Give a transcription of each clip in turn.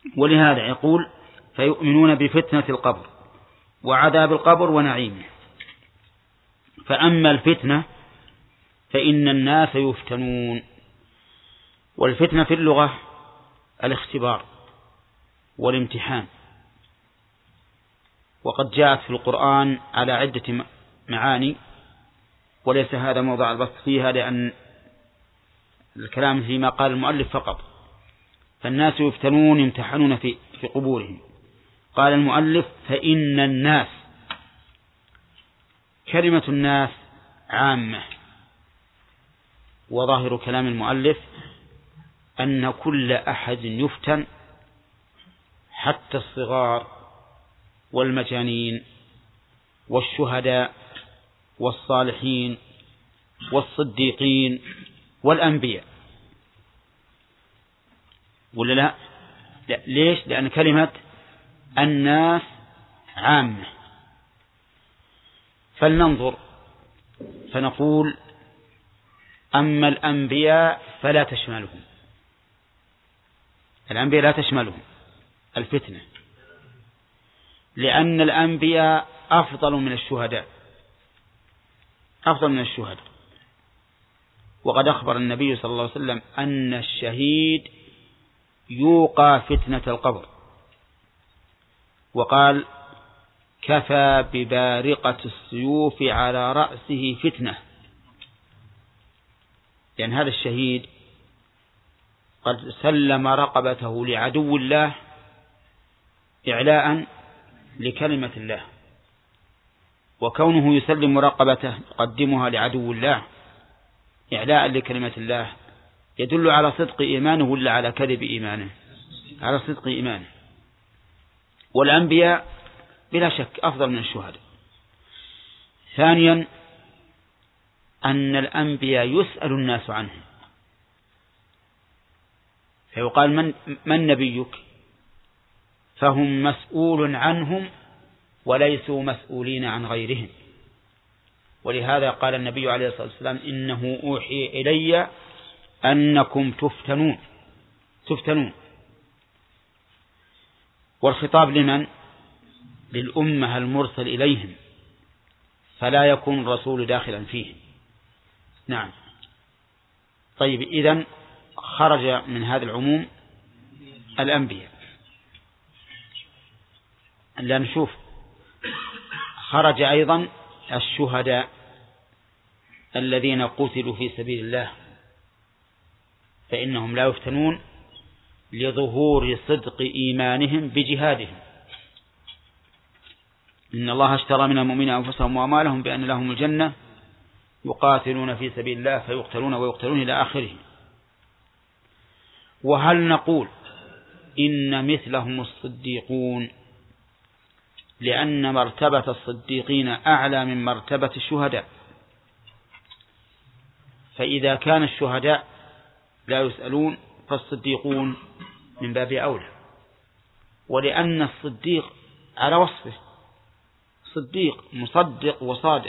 ولهذا يقول فيؤمنون بفتنة القبر وعذاب القبر ونعيمه. فأما الفتنة فإن الناس يفتنون. والفتنة في اللغة الاختبار والامتحان، وقد جاءت في القرآن على عدة معاني، وليس هذا موضع البسط فيها لأن الكلام فيما قال المؤلف فقط. فالناس يفتنون يمتحنون في قبورهم. قال المؤلف فإن الناس، كلمة الناس عامة، وظاهر كلام المؤلف أن كل أحد يفتن حتى الصغار والمجانين والشهداء والصالحين والصديقين والأنبياء. ولا لا؟ ليش؟ لأن كلمة الناس عامة. فلننظر فنقول أما الأنبياء فلا تشملهم، الأنبياء لا تشملهم الفتنة، لأن الأنبياء أفضل من الشهداء، أفضل من الشهداء. وقد أخبر النبي صلى الله عليه وسلم أن الشهيد يوقى فتنة القبر، وقال كفى ببارقة السيوف على رأسه فتنة، لأن هذا الشهيد قد سلم رقبته لعدو الله إعلاء لكلمة الله، وكونه يسلم رقبته يقدمها لعدو الله إعلاء لكلمة الله يدل على صدق إيمانه ولا على كذب إيمانه؟ على صدق إيمانه. والأنبياء بلا شك أفضل من الشهداء. ثانيا أن الأنبياء يسأل الناس عنهم، فيقال من نبيك؟ فهم مسؤول عنهم وليسوا مسؤولين عن غيرهم. ولهذا قال النبي عليه الصلاة والسلام إنه أوحي إلي أنكم تفتنون. والخطاب لمن؟ للأمة المرسل إليهم، فلا يكون الرسول داخلا فيه. نعم. طيب، إذن خرج من هذا العموم الأنبياء. لا نشوف، خرج أيضا الشهداء الذين قتلوا في سبيل الله، فإنهم لا يفتنون لظهور صدق إيمانهم بجهادهم. إن الله اشترى من المؤمنين أنفسهم وأموالهم بأن لهم الجنة يقاتلون في سبيل الله فيقتلون ويقتلون إلى آخره. وهل نقول إن مثلهم الصديقون لأن مرتبة الصديقين أعلى من مرتبة الشهداء؟ فإذا كان الشهداء لا يسألون فالصديقون من باب أولى، ولأن الصديق على وصفه صديق مصدق وصادق،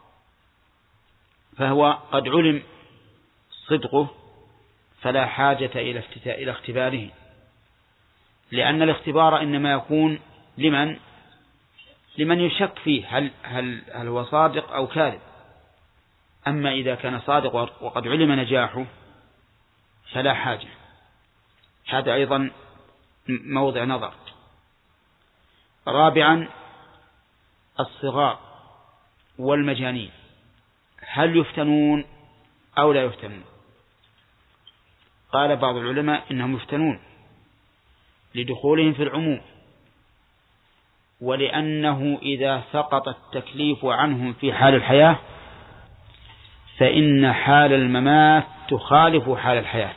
فهو قد علم صدقه فلا حاجة إلى اختباره، لأن الاختبار إنما يكون لمن يشك فيه هل هو صادق أو كاذب. أما إذا كان صادق وقد علم نجاحه فلا حاجة. هذا أيضا موضع نظر. رابعا الصغار والمجانين هل يفتنون أو لا يفتنون؟ قال بعض العلماء إنهم يفتنون لدخولهم في العموم، ولأنه إذا سقط التكليف عنهم في حال الحياة فإن حال الممات تخالف حال الحياة،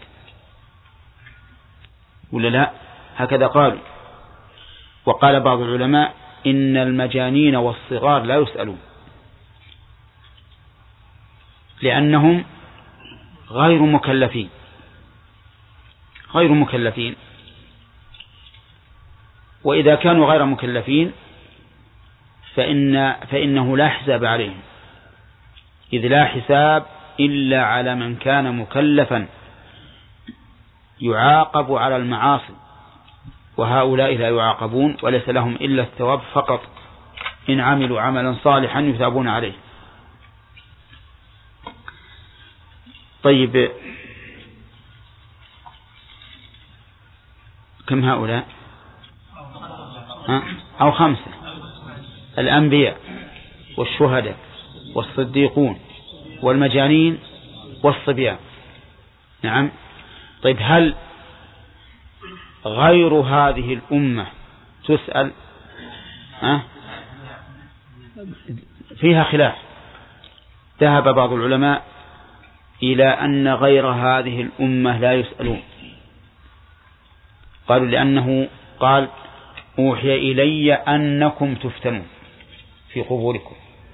ولا لا؟ هكذا قالوا. وقال بعض العلماء إن المجانين والصغار لا يسألون لأنهم غير مكلفين. وإذا كانوا غير مكلفين فإنه لا حساب عليهم، إذ لا حساب إلا على من كان مكلفا يعاقب على المعاصي وهؤلاء لا يعاقبون وليس لهم إلا الثواب فقط، إن عملوا عملا صالحا يثابون عليه. طيب، كم هؤلاء؟ أو 5: الأنبياء والشهداء والصديقون والمجانين والصبيان. نعم. طيب، هل غير هذه الأمة تسأل؟ فيها خلاف. ذهب بعض العلماء إلى أن غير هذه الأمة لا يسألون، قالوا لأنه قال: أوحي إلي أنكم تفتنون في قبوركم.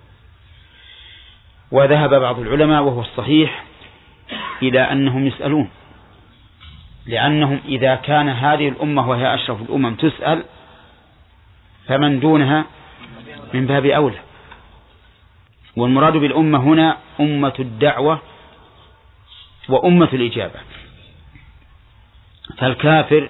وذهب بعض العلماء وهو الصحيح إلى أنهم يسألون، لأنهم إذا كان هذه الأمة وهي أشرف الأمم تسأل، فمن دونها من باب أولى. والمراد بالأمة هنا أمة الدعوة وأمة الإجابة. فالكافر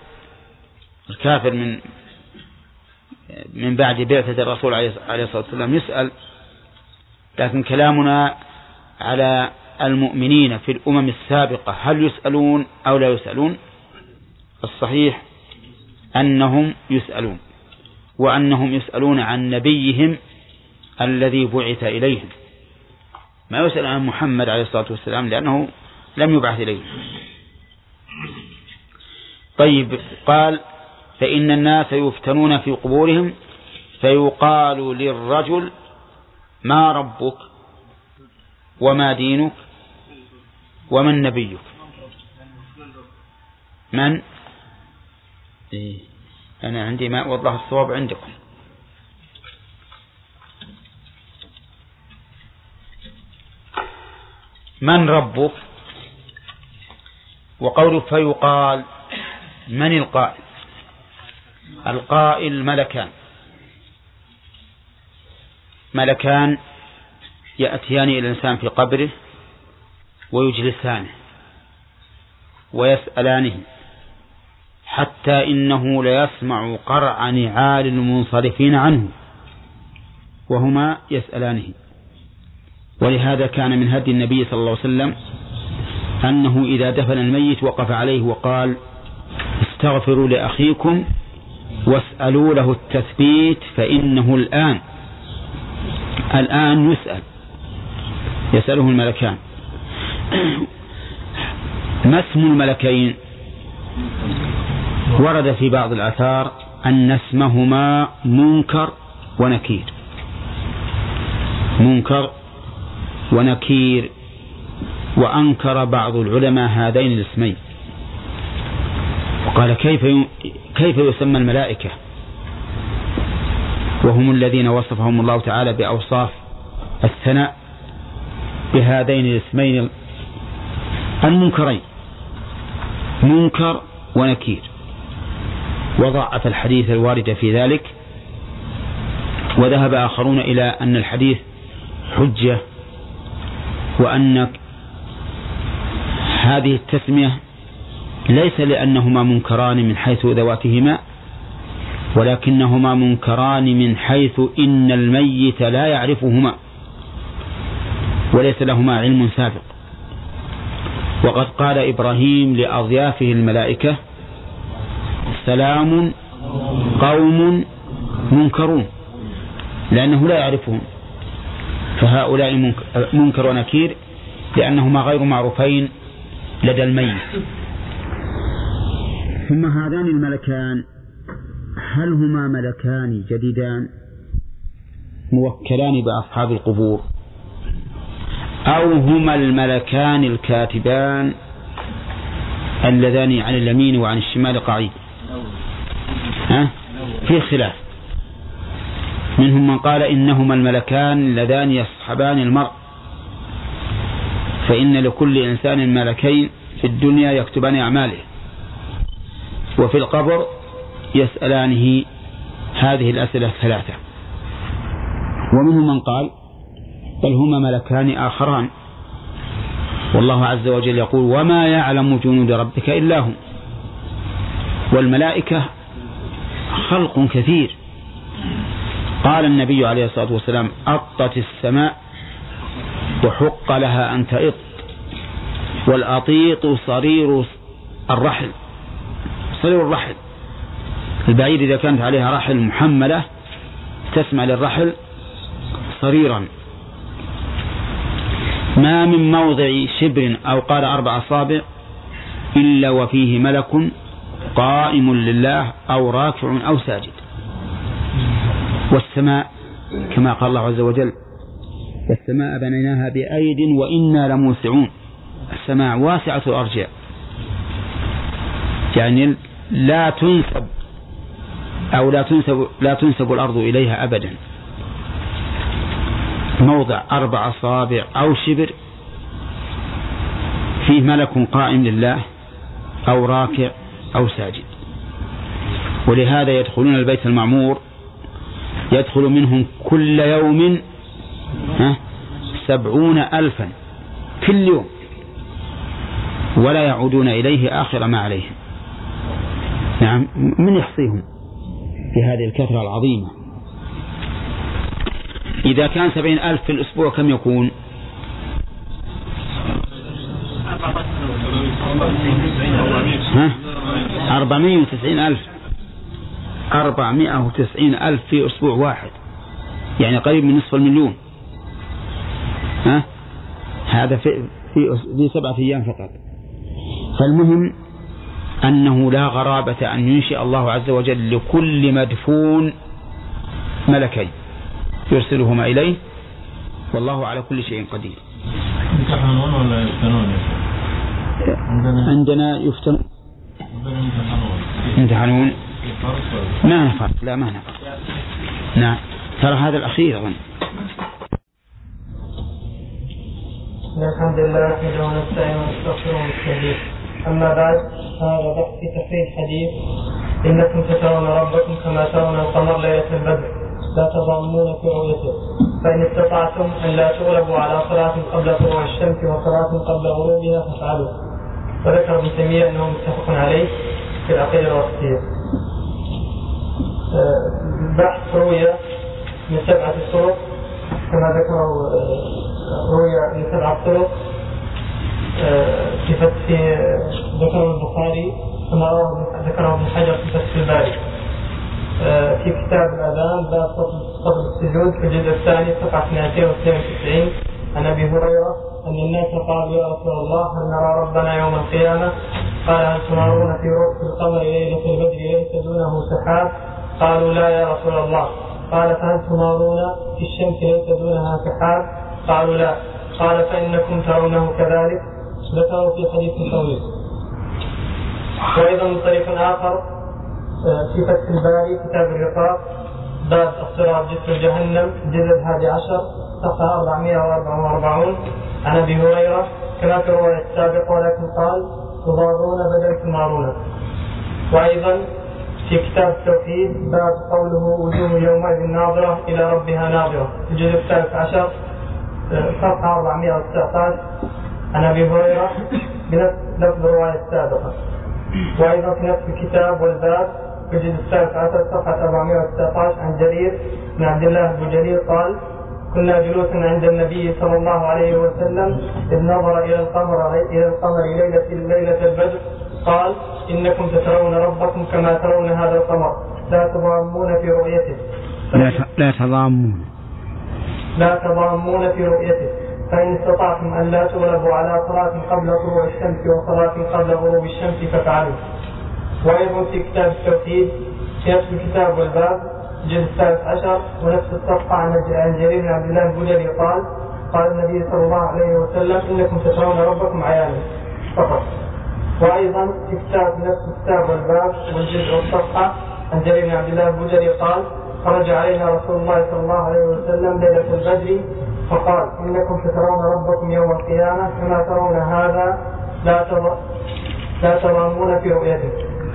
من بعد بعثة الرسول عليه الصلاة والسلام يسأل، لكن كلامنا على المؤمنين في الأمم السابقة هل يسألون أو لا يسألون؟ الصحيح أنهم يسألون، وأنهم يسألون عن نبيهم الذي بعث إليهم، ما يسأل عن محمد عليه الصلاة والسلام لأنه لم يبعث إليه. طيب، قال: فإن الناس يفتنون في قبورهم فيقال للرجل: ما ربك وما دينك ومن نبيك؟ من؟ أنا عندي ما وضح الصواب عندكم. من ربك؟ وقوله فيقال، من القائل؟ القائل ملكان يأتيان إلى الإنسان في قبره ويجلسانه ويسألانه حتى إنه ليسمع قرع نعال المنصرفين عنه وهما يسألانه. ولهذا كان من هدي النبي صلى الله عليه وسلم أنه إذا دفن الميت وقف عليه وقال: استغفروا لأخيكم واسألوا له التثبيت فإنه الآن يسأله الملكان. ما اسم الملكين؟ ورد في بعض الآثار أن اسمهما منكر ونكير، وأنكر بعض العلماء هذين الاسمين، وقال: كيف يسمى الملائكة وهم الذين وصفهم الله تعالى بأوصاف الثناء بهذين الاسمين المنكرين، منكر ونكير؟ وضعف الحديث الوارد في ذلك، وذهب آخرون إلى أن الحديث حجة، وأن هذه التسمية ليس لأنهما منكران من حيث ذواتهما، ولكنهما منكران من حيث إن الميت لا يعرفهما وليس لهما علم سابق. وقد قال إبراهيم لأضيافه الملائكة: سلام قوم منكرون، لأنه لا يعرفهم، فهؤلاء منكر ونكير لأنهما غير معروفين لدى الميت. ثم هذان الملكان هل هما ملكان جديدان موكلان بأصحاب القبور، أو هما الملكان الكاتبان اللذان عن اليمين وعن الشمال قعيد؟ في خلاف. منهم من قال إنهما الملكان اللذان يصحبان المرء، فإن لكل إنسان ملكين في الدنيا يكتبان أعماله، وفي القبر يسألانه هذه الأسئلة الثلاثة. ومنهم من قال بل هما ملكان آخران، والله عز وجل يقول: وما يعلم جنود ربك إلا هو. والملائكة خلق كثير. قال النبي عليه الصلاة والسلام أطت السماء وحق لها أن تئط، والأطيط صرير الرحل، صرير الرحل، البعير إذا كانت عليها رحل محملة تسمع للرحل صريرا. ما من موضع شبر أو قال 4 أصابع إلا وفيه ملك قائم لله أو راكع أو ساجد. والسماء كما قال الله عز وجل والسماء بنيناها بأيد وإنا لموسعون. السماء واسعة الأرجاء، يعني لا تنسب أو لا تنسب الأرض إليها أبدا. موضع 4 أصابع أو شبر فيه ملك قائم لله أو راكع أو ساجد. ولهذا يدخلون البيت المعمور يدخل منهم كل يوم 70,000 كل يوم، ولا يعودون إليه آخر ما عليهم. نعم، من يحصيهم في هذه الكثرة العظيمة؟ إذا كان 70,000 في الأسبوع كم يكون؟ 490,000. 490,000 في أسبوع واحد، يعني قريب من نصف المليون. هذا في 7 أيام فقط. فالمهم أنه لا غرابة أن ينشئ الله عز وجل لكل مدفون ملكين يرسلهما إليه، والله على كل شيء قدير. يمتحنون ولا يفتنون؟ عندنا يفتنون. يمتحنون ما نفرق، لا ما نفرق. نعم، ترى هذا الأخير أظن. الحمد لله نحمده ونستعينه ونستغفره ونستهديه. أما بعد، هذا بحث في تفسير الحديث إنكم سترون ربكم كما ترون القمر ليلة البدر لا تضامون في رؤيته، فإن استطعتم أن لا تغلبوا على صلاة قبل طلوع الشمس وصلاة قبل غروبها فافعلوا. وذكر ابن تيمية أنه متفق عليه في العقيدة الوسطية. بحث رؤيا من 7 طرق كما ذكروا، رؤيا من 7 طرق في ذكره البخاري كما ذكره ابن حجر في فتح الباري في كتاب الأذان باب فضل السجود في الجزء الثاني صفحة 292 عن أبي هريرة أن الناس قالوا يا رسول الله هل نرى ربنا يوم القيامة؟ قال هل تمارون في رؤية القمر ليلة البدر ليس دونه سحاب؟ قالوا لا يا رسول الله. قال فهل تمارون في الشمس ليس دونها سحاب؟ قالوا لا. قال فإنكم ترونه كذلك. ذكروا في حديث طويل. وأيضا من طريق آخر في فتح الباري كتاب الرقاق باب الصراط جسر جهنم الجزء 11 صفحة 444 عن أبي هريرة كما في الرواية السابقة، ولكن قال تضارون بدل تمارون. وأيضا في كتاب التوحيد باب قوله وجوه يومئذ ناظرة إلى ربها ناظرة الجزء 13 صفحة 419 عن أبي هريرة بنفس لفظ الرواية السابقة. وأيضا في نفس الكتاب والباب في الجزء 13 صفحة 419 عن جرير بن عبد الله البجلي قال كنا جلوسا عند النبي صلى الله عليه وسلم إذ نظر إلى القمر ليلة البدر قال إنكم سترون ربكم كما ترون هذا القمر لا تضامون في رؤيته. لا تضامون في رؤيته، فإن استطعتم أن لا تغلبوا على صلاة قبل طلوع الشمس وصلاة قبل غروب الشمس فافعلوا. وأيضا في كتاب التوحيد في نفس الكتاب والباب الجزء 13 ونفس الصفحة عن جرير بن عبد الله البجلي قال النبي صلى الله عليه وسلم إنكم سترون ربكم عيانا فقط. وأيضا في كتاب نفس الكتاب والباب والجزء والصفحة عن جرير بن عبد الله البجلي قال خرج علينا رسول الله صلى الله عليه وسلم ليلة البدر فقال إنكم سترون ربكم يوم القيامة كما ترون هذا لا تضامون في رؤيته.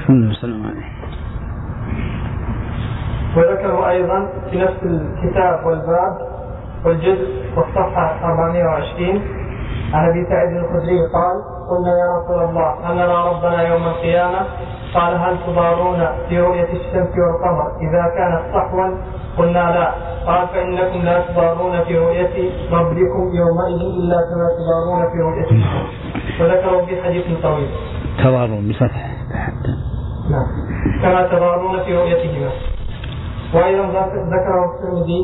وذكروا أيضا في نفس الكتاب والباب والجزء والصفحة 420 عن أبي سعيد الخدري قال قلنا يا رسول الله هل نرى ربنا يوم القيامة؟ قال هل تضارون في رؤية الشمس والقمر إذا كانت صحوا؟ قلنا لا. قال فإنكم لا تضارون في رؤية ربكم يومئذ إلا كما تضارون في رؤية الشمس. وذكروا في حديث طويل تضارون بفتح نعم كما تضارون في رؤيتهما. وأيضا ذكره الترمذي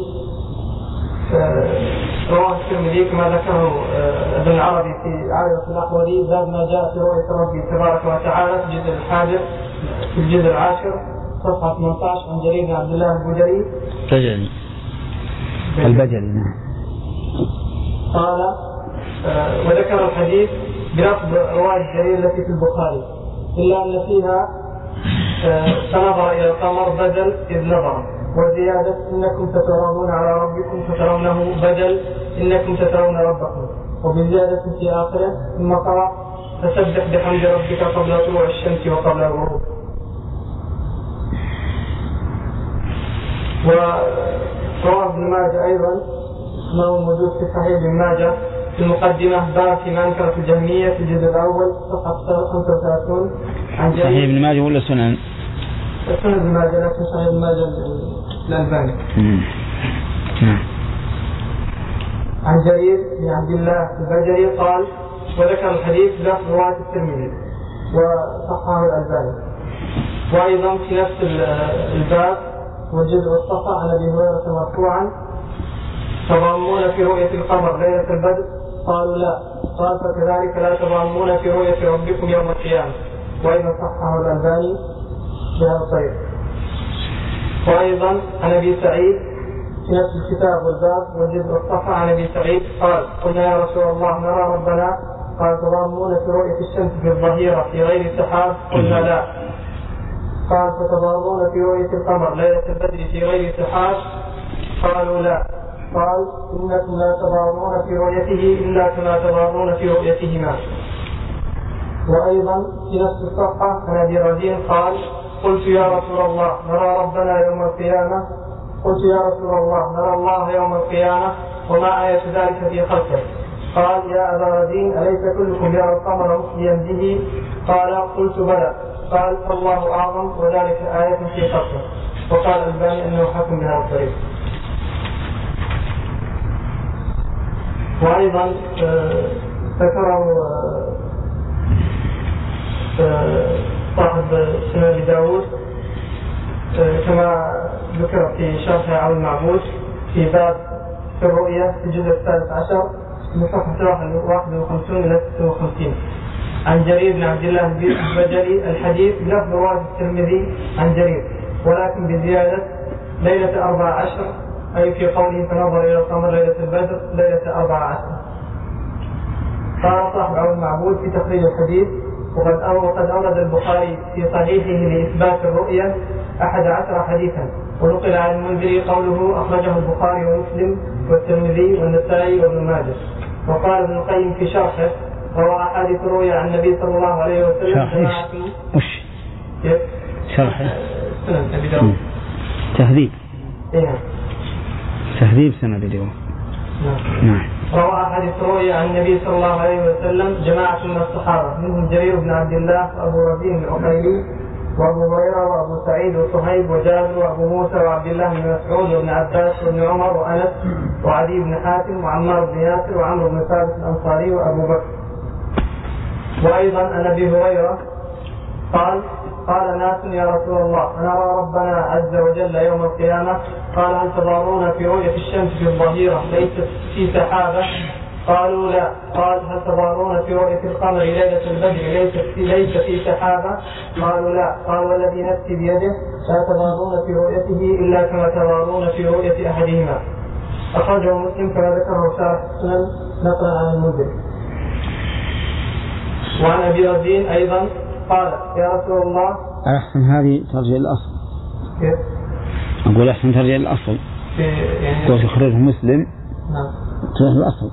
رواه الترمذي كما ذكره ابن العربي في عارضة الأحوذي باب ما جاء في رؤية ربي تبارك وتعالى في الجزء الحادث في الجزء العاشر صفحة 18 عن جرير بن عبد الله البجلي قال وذكر الحديث بلفظ رواية جرير التي في البخاري إلا أن فيها فنظر إلى القمر بدل إذ نظر، وزيادة إنكم تترون على ربكم فترونه بدل إنكم تترون ربكم، وبزيادة في آخره ثم قرأ فسبح بحمد ربك قبل طلوع الشمس وقبل الغروب. ورواه ابن ماجه أيضا ما هو موجود في صحيح ابن ماجه في المقدمة باب في منكرة الجهمية في الجزء الأول صفحة 35 عن جرير. صحيح ابن ماجه ولا سنن؟ سنن ابن ماجه لكن صحيح ابن ماجه الألباني. عن جرير بن عبد الله البجلي قال وذكر الحديث بلفظ رواية الترمذي وصححه الألباني. وأيضا في نفس الباب والجزء الصفحة عن أبي هريرة مرفوعا تضامون في رؤية القمر ليلة البدر؟ قالوا لا. قال فكذلك لا تضامون في رؤية ربكم يوم القيامة. وأيضا صححه الألباني بهذا الطريق. وأيضا عن أبي سعيد في نفس الكتاب والباب والجزء الصفحة عن أبي سعيد قال قلنا يا رسول الله نرى ربنا. قال تضامون في رؤية الشمس في الظهيرة في غير سحاب؟ قلنا لا. قال فتضامون في رؤية القمر ليلة البدر في غير سحاب؟ قالوا لا. قال إنكم لا تضامون في رؤيته إلا كما تضامون في رؤيتهما. وأيضا في نفس الصفحة عن أبي رزين قال قلت يا رسول الله نرى ربنا يوم القيامة. قلت يا رسول الله نرى الله يوم القيامة وما آية ذلك في خلقه؟ قال يا أبا رزين أليس كلكم يرى القمر مخليا به؟ قال قلت بلى. قال الله أعظم وذلك آية في خلقه. وقال الباني أنه حكم بهذا الطريق. وأيضا ذكره صاحب سنن داود كما ذكر في شرح عون المعبود في باب في الرؤية في الجزء 13 من صفحة 51 إلى 56 عن جرير بن عبد الله البجلي الحديث بلفظ رواية الترمذي عن جرير ولكن بزيادة ليلة 14 أي في قوله فنظر إلى القمر ليلة البدر ليلة 14. قال صاحب عون المعبود في تخريج الحديث وقد أورد البخاري في صحيحه لإثبات الرؤية 11 حديثا. ونقل عن المنذري قوله أخرجه البخاري ومسلم والترمذي والنسائي وابن ماجه. وقال ابن القيم في شرحه روى أحاديث الرؤيا عن النبي صلى الله عليه وسلم شرحه سنن أبي داود تهذيب تهذيب سنن أبي داود. نعم. روى أحاديث الرؤيا عن النبي صلى الله عليه وسلم جماعة من الصحابة منهم جرير بن عبد الله وأبو رزين العقيلي وأبو هريرة وأبو سعيد وصهيب وجابر وأبو موسى وعبد الله بن مسعود وابن عباس وابن عمر وأنس وعدي بن حاتم وعمار بن ياسر وعمرو بن ثابت الأنصاري وأبو بكر. وأيضا عن أبي هريرة قال ناس يا رسول الله نرى ربنا عز وجل يوم القيامة. قال هل تضارون في رؤية الشمس في الظهيرة ليست في سحابة؟ قالوا لا. قال هل تضارون في رؤية القمر ليلة البدر ليس في سحابة؟ قالوا لا. قال والذي نفسي بيده لا تضارون في رؤيته إلا كما تضارون في رؤية أحدهما. أخرجه مسلم كما ذكره شارح السنن نقلا عن المنذري. وعن أبي رزين أيضا قال يا رسول الله أحسن هذه ترجع الأصل. أقول أحسن ترجع الأصل قلت يخرجه مسلم. نعم ترجع الأصل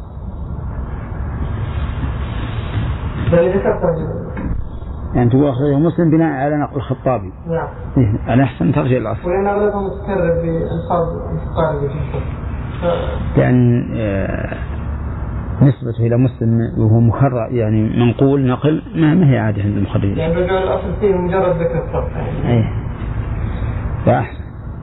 يعني تقول أخرجه مسلم بناء على نقل الخطابي. نعم أنا أحسن ترجع الأصل ولأن أغلبهم متكرر بالألفاظ المتقاربة. لأن البخاري في الصحيح 11 مرة ومسلم في 11 مرة. نعم. وأيضا عن أبي هريرة قال قال رسول الله صلى الله عليه وسلم نرى ربنا يوم القيامة. قال هل تضارون في رؤية الشمس في الظهيرة ليست في سحابة؟ قالوا لا. قال هل تضارون في رؤية القمر ليلة البدر ليس في سحابة؟ قالوا لا. قال والذي نفسي بيده لا تضارون في رؤيته إلا كما تضارون في رؤية أحدهما. أخرجه مسلم كما ذكره شارح السنن نقلا عن المنذري. يعني نسبته إلى مسلم وهو مخرع يعني منقول نقل ما هي عادة عند المخرجين. يعني بقى الأصل فيه مجرد ذكر الصرف. أيه. فأحسن.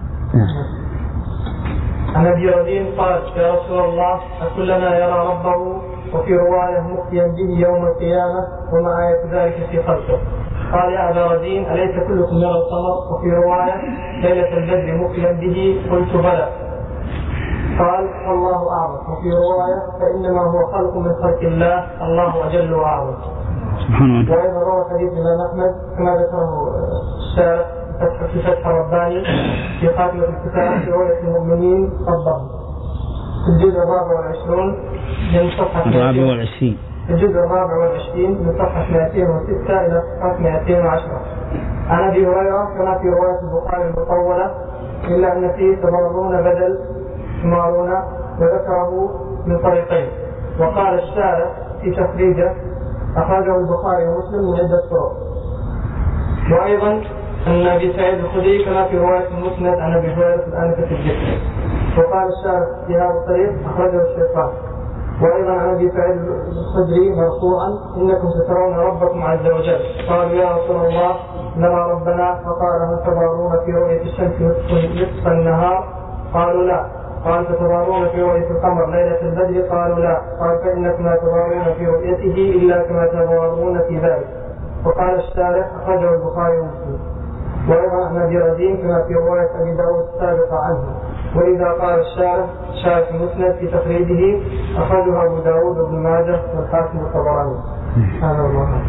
عن أبي رزين قال: يا رسول الله، أكلنا يرى ربه؟ وفي رواية: مخفيا به يوم القيامة، وما آية ذلك في خلقه؟ قال: يا أبا رزين، أليس كلكم يرى القمر؟ وفي رواية: ليلة البدر مخفيا به. قلت: بلى. قال: الله أعلم. وفي رواية: فإنما هو خلق من خلق الله، الله أجل وأعظم. وأيضا روى حديث الإمام أحمد كما ذكره الشارح في فتح رباني في خاتمة الكتاب في رؤية المؤمنين ربهم في الجزء 24 من صفحة 24 الجزء 24 من صفحة 206 إلى صفحة 210. عن أبي هريرة كما في رواية البخاري المطولة، إلا أن فيه تضارون بدل تمارون، وذكره من طريقين. وقال الشارح في تخريجه: أخرجه البخاري ومسلم من عدة طرق. وأيضا أن أبي سعيد الخدري كما في رواية المسند عن أبي هريرة الآنفة في الذكر. وقال الشارح في هذا الطريق: أخرجه الشيخان. وأيضا عن أبي سعيد الخدري مرفوعا: إنكم سترون ربكم عز وجل. قالوا: يا رسول الله، نرى ربنا. فقال: هل تضارون في رؤية الشمس نصف النهار؟ قالوا: لا. قال: تتضارون في رؤية القمر ليلة البدر؟ قالوا: لا. قال: فإنكم لا تضارون في رؤيته إلا كما تضارون في ذلك. وقال الشارح: أخرجه البخاري ومسلم. وأيضا عن أبي رزين كما في رواية أبي داود السابقة عنه. وإذا قال الشارح المسند في تخريجه: أخرجه أبو داود وابن ماجه والحاكم والطبراني. هذا الله.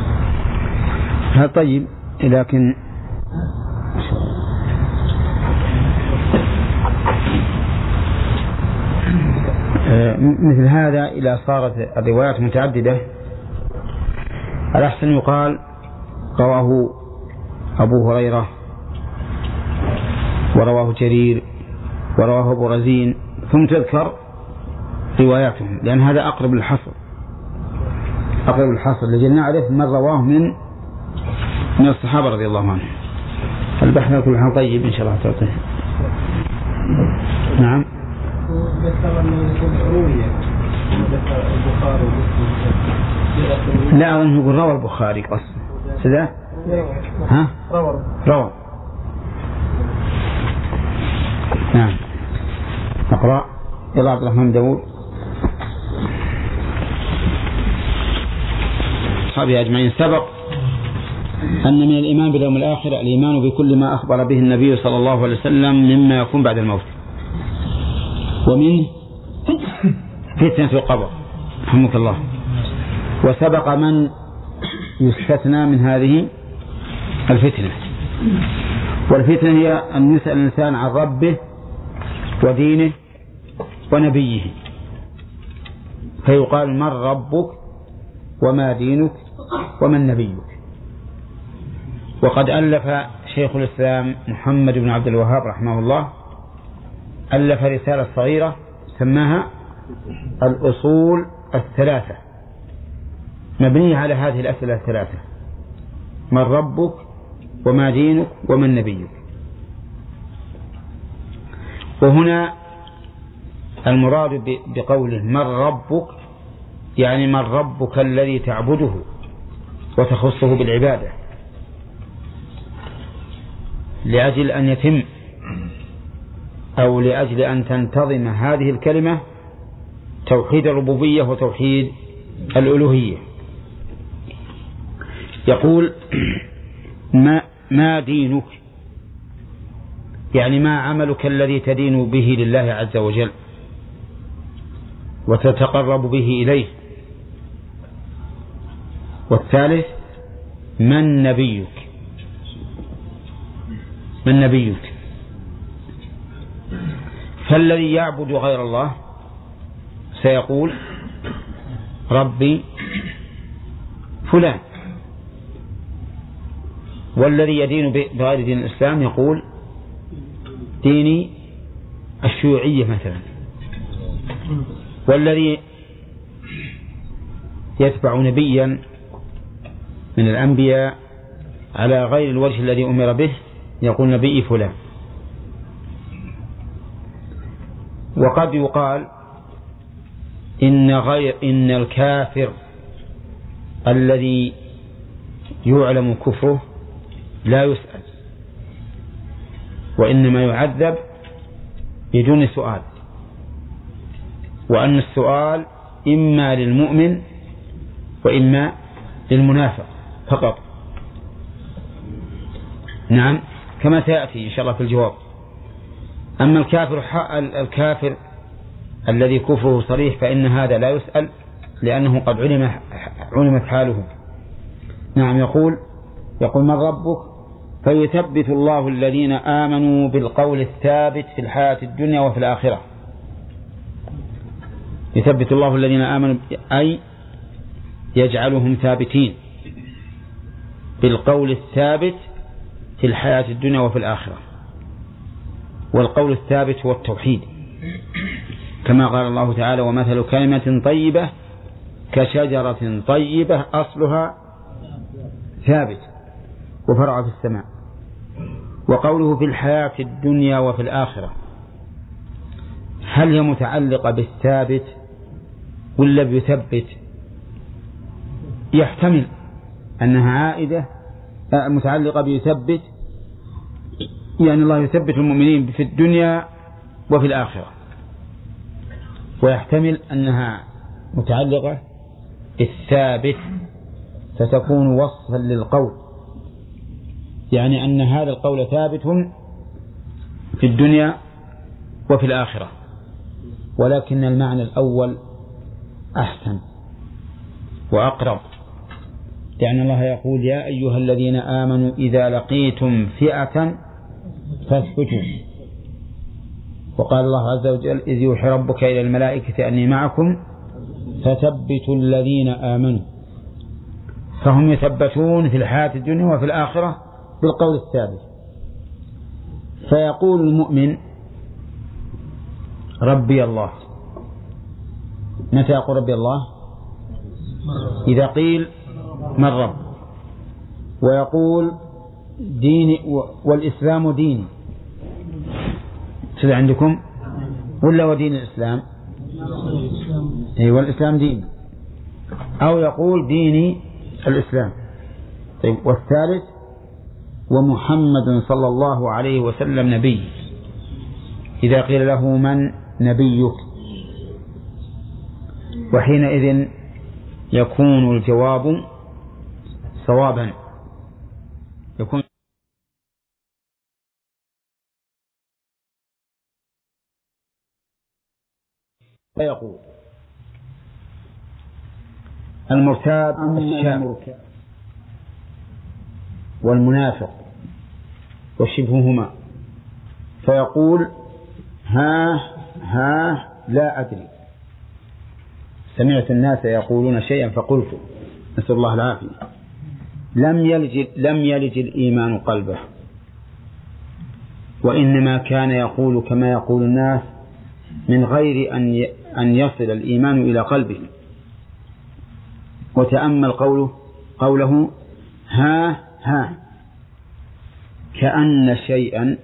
طيب، لكن مثل هذا إذا صارت الروايات متعددة الأحسن يقال رواه أبو هريرة ورواه جرير ورواه أبو رزين، ثم تذكر رواياتهم، لأن هذا أقرب الحصر لجل نعرف من رواه من الصحابة رضي الله عنهم. البحث كل حال طيب إن شاء الله تعالى. نعم. لا أظن يقول روى البخاري قصد سده. ها روى. نعم. نقرأ. يلا عبد الرحمن داود. أصحابه أجمعين. سبق أن من الإيمان باليوم الآخر الإيمان بكل ما أخبر به النبي صلى الله عليه وسلم مما يكون بعد الموت، ومنه فتنة القبر رحمك الله. وسبق من يستثنى من هذه الفتنة، والفتنة هي أن يسأل الإنسان عن ربه ودينه ونبيه، فيقال: من ربك وما دينك ومن نبيك. وقد ألف شيخ الإسلام محمد بن عبد الوهاب رحمه الله ألف رسالة صغيرة سماها الأصول الثلاثة، مبنية على هذه الأسئلة الثلاثة: من ربك وما دينك ومن نبيك. وهنا المراد بقوله من ربك يعني من ربك الذي تعبده وتخصه بالعبادة، لأجل أن يتم أو لأجل أن تنتظم هذه الكلمة توحيد الربوبية وتوحيد الألوهية. يقول: ما دينك يعني ما عملك الذي تدين به لله عز وجل وتتقرب به إليه. والثالث: من نبيك فالذي يعبد غير الله سيقول ربي فلان، والذي يدين بغير دين الإسلام يقول ديني الشيوعية مثلا، والذي يتبع نبيا من الأنبياء على غير الوجه الذي أمر به يقول نبي فلان. وقد يقال إن الكافر الذي يعلم كفره لا يسأل، وإنما يعذب بدون سؤال، وأن السؤال إما للمؤمن وإما للمنافق فقط. نعم، كما سيأتي إن شاء الله في الجواب. أما الكافر الذي كفره صريح فإن هذا لا يسأل، لأنه قد علمت حاله. نعم، يقول من ربك؟ فيثبت الله الذين آمنوا بالقول الثابت في الحياة الدنيا وفي الآخرة. يثبت الله الذين آمنوا أي يجعلهم ثابتين بالقول الثابت في الحياة الدنيا وفي الآخرة. والقول الثابت هو التوحيد، كما قال الله تعالى: ومثل كلمة طيبة كشجرة طيبة أصلها ثابت وفرع في السماء. وقوله في الحياة الدنيا وفي الآخرة، هل هي متعلقة بالثابت ولا بيثبت؟ يحتمل أنها عائدة متعلقة بيثبت، يعني الله يثبت المؤمنين في الدنيا وفي الآخرة، ويحتمل أنها متعلقة بالثابت فتكون وصفا للقول، يعني أن هذا القول ثابت في الدنيا وفي الآخرة. ولكن المعنى الأول أحسن وأقرب، لأن الله يقول: يا أيها الذين آمنوا إذا لقيتم فئة فاثبتوا. وقال الله عز وجل: إذ يوحي ربك إلى الملائكة أني معكم فثبتوا الذين آمنوا. فهم يثبتون في الحياة الدنيا وفي الآخرة بالقول الثابت. فيقول المؤمن: ربي الله. متى يقول ربي الله؟ إذا قيل من رب. ويقول ديني والإسلام ديني. شذا عندكم ولا ودين الإسلام؟ والإسلام ديني. أو يقول ديني الإسلام. طيب، والثالث: ومحمد صلى الله عليه وسلم نبي. إذا قيل له: من نبيك؟ وحينئذ يكون الجواب صوابا، يكون فيقول: المرتاب الشام والمنافق وشبههما. فيقول: ها لا أدري، سمعت الناس يقولون شيئا فقلت. نسأل الله العافية. لم يلج الإيمان قلبه، وإنما كان يقول كما يقول الناس من غير أن يصل الإيمان إلى قلبه. وتأمل قوله ها كأن شيئا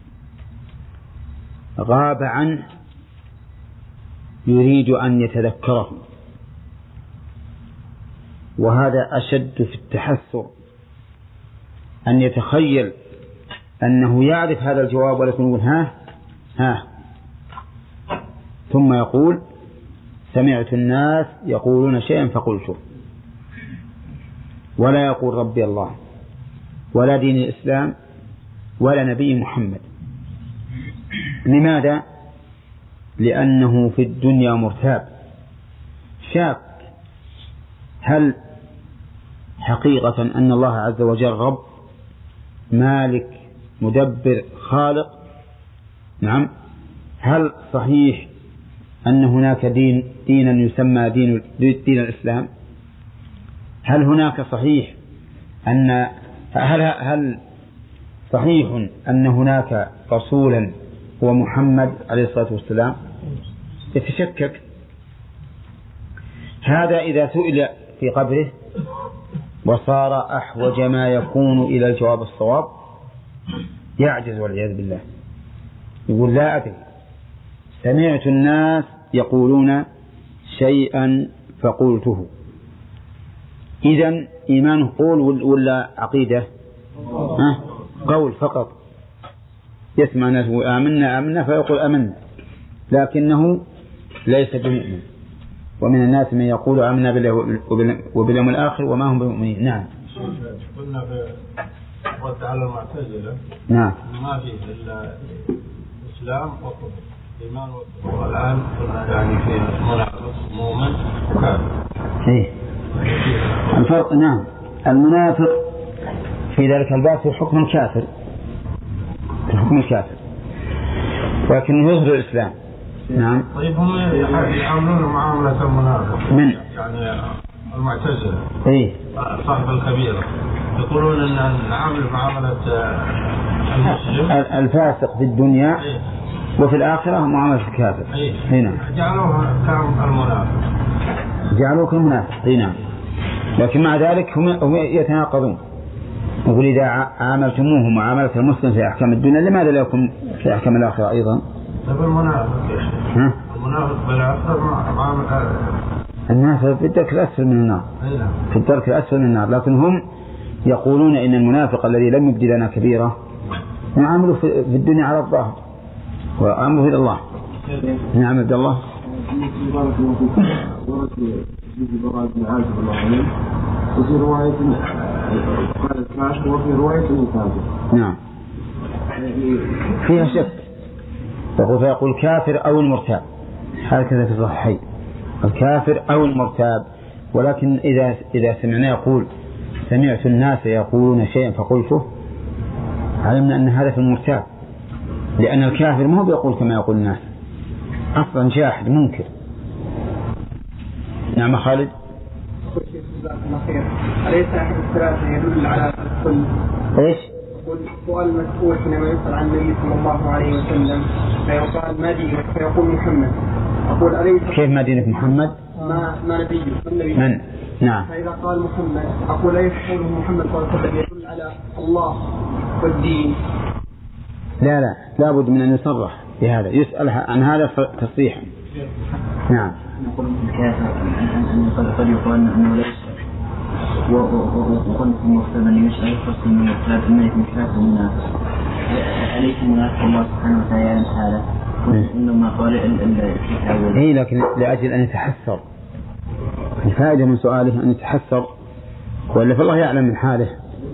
غاب عنه يريد أن يتذكره، وهذا أشد في التحسر، أن يتخيل أنه يعرف هذا الجواب ولكن يقول ها ثم يقول: سمعت الناس يقولون شيئا فقلته. ولا يقول ربي الله ولا دين الإسلام ولا نبي محمد. لماذا؟ لأنه في الدنيا مرتاب، شاك هل حقيقة أن الله عز وجل رب مالك مدبر خالق؟ نعم. هل صحيح أن هناك دينا يسمى دين الإسلام؟ هل هناك صحيح هل صحيح أن هناك رسولا هو محمد عليه الصلاة والسلام؟ يتشكك. هذا إذا سئل في قبره وصار أحوج ما يكون إلى الجواب الصواب يعجز والعياذ بالله، يقول: لا أدري، سمعت الناس يقولون شيئا فقلته. إذن إيمانه قول ولا عقيدة؟ قول فقط. يسمع الناس آمنا فيقول آمنا، لكنه ليس بمؤمن. ومن الناس من يقول آمنا بالله وباليوم الآخر وما هم بمؤمنين. نعم. قلنا رد على المعتزلة. نعم. ما فيه إلا إسلام وكفر، إيمان وكفر. والآن قلنا يعني في منافق مؤمن وكافر. إيه. الفرق نعم، المنافق في ذلك الباب في حكم الكافر، في حكم الكافر، ولكنه يظهر الإسلام. نعم. طيب هم يعاملون معاملة المنافق من يعني المعتزلة. إيه. صاحب الكبيرة يقولون أن نعامل معاملة المسلم الفاسق في الدنيا إيه. وفي الآخرة معاملة الكافر. إيه. هنا جعلوه كالمنافق، جعلوه كالمنافق. هنا لكن مع ذلك هم يتناقضون. يقول إذا عاملتموه معاملة المسلم في أحكام الدنيا لماذا لا يكون في أحكام الآخرة أيضا؟ المنافق يا شيخ، المنافق بالآخرة معاملة المنافق في الدرك الأسفل من النار، في الدرك الأسفل من النار. لكن هم يقولون إن المنافق الذي لم يبدي لنا كبيرة نعمله في الدنيا على الظاهر وأمره إلى الله. نعم عبد الله. وفي رواية قال الكافر وفي رواية الكافر. نعم فيها شك، فيقول الكافر أو المرتاب، هكذا في الصحيحين الكافر أو المرتاب. ولكن إذا سمعنا يقول سمعت الناس يقولون شيئا فقلته علمنا أن هذا في المرتاب، لأن الكافر ما هو بيقول كما يقول الناس، أصلا جاحد منكر. نعم خالد. أليس أحد الثلاثة يدل على الكل؟ إيش؟ سؤال مسؤول حينما يسأل عن النبي صلى الله عليه وسلم فيقال ما دينك فيقول محمد. أقول أليس كيف ما دينك محمد؟ ما نبيه من؟ نعم. فإذا قال محمد أقول أليس قوله محمد صلى الله عليه وسلم يدل على الله والدين؟ لا بد من أن يصرح بهذا، يسأل عن هذا تصريحا. نعم. نقول الكافر أن قد يقال أنه لا يسأل، وقلت المختبر أن يسأل فصل من الكتاب أنه يكون كافر الناس. أليس منافق الله سبحانه وتعالى هذا؟ إنما قال الكتاب. إيه لكن لأجل أن يتحسر، الفائدة من سؤاله أن يتحسر، ولا فالله يعلم من حاله.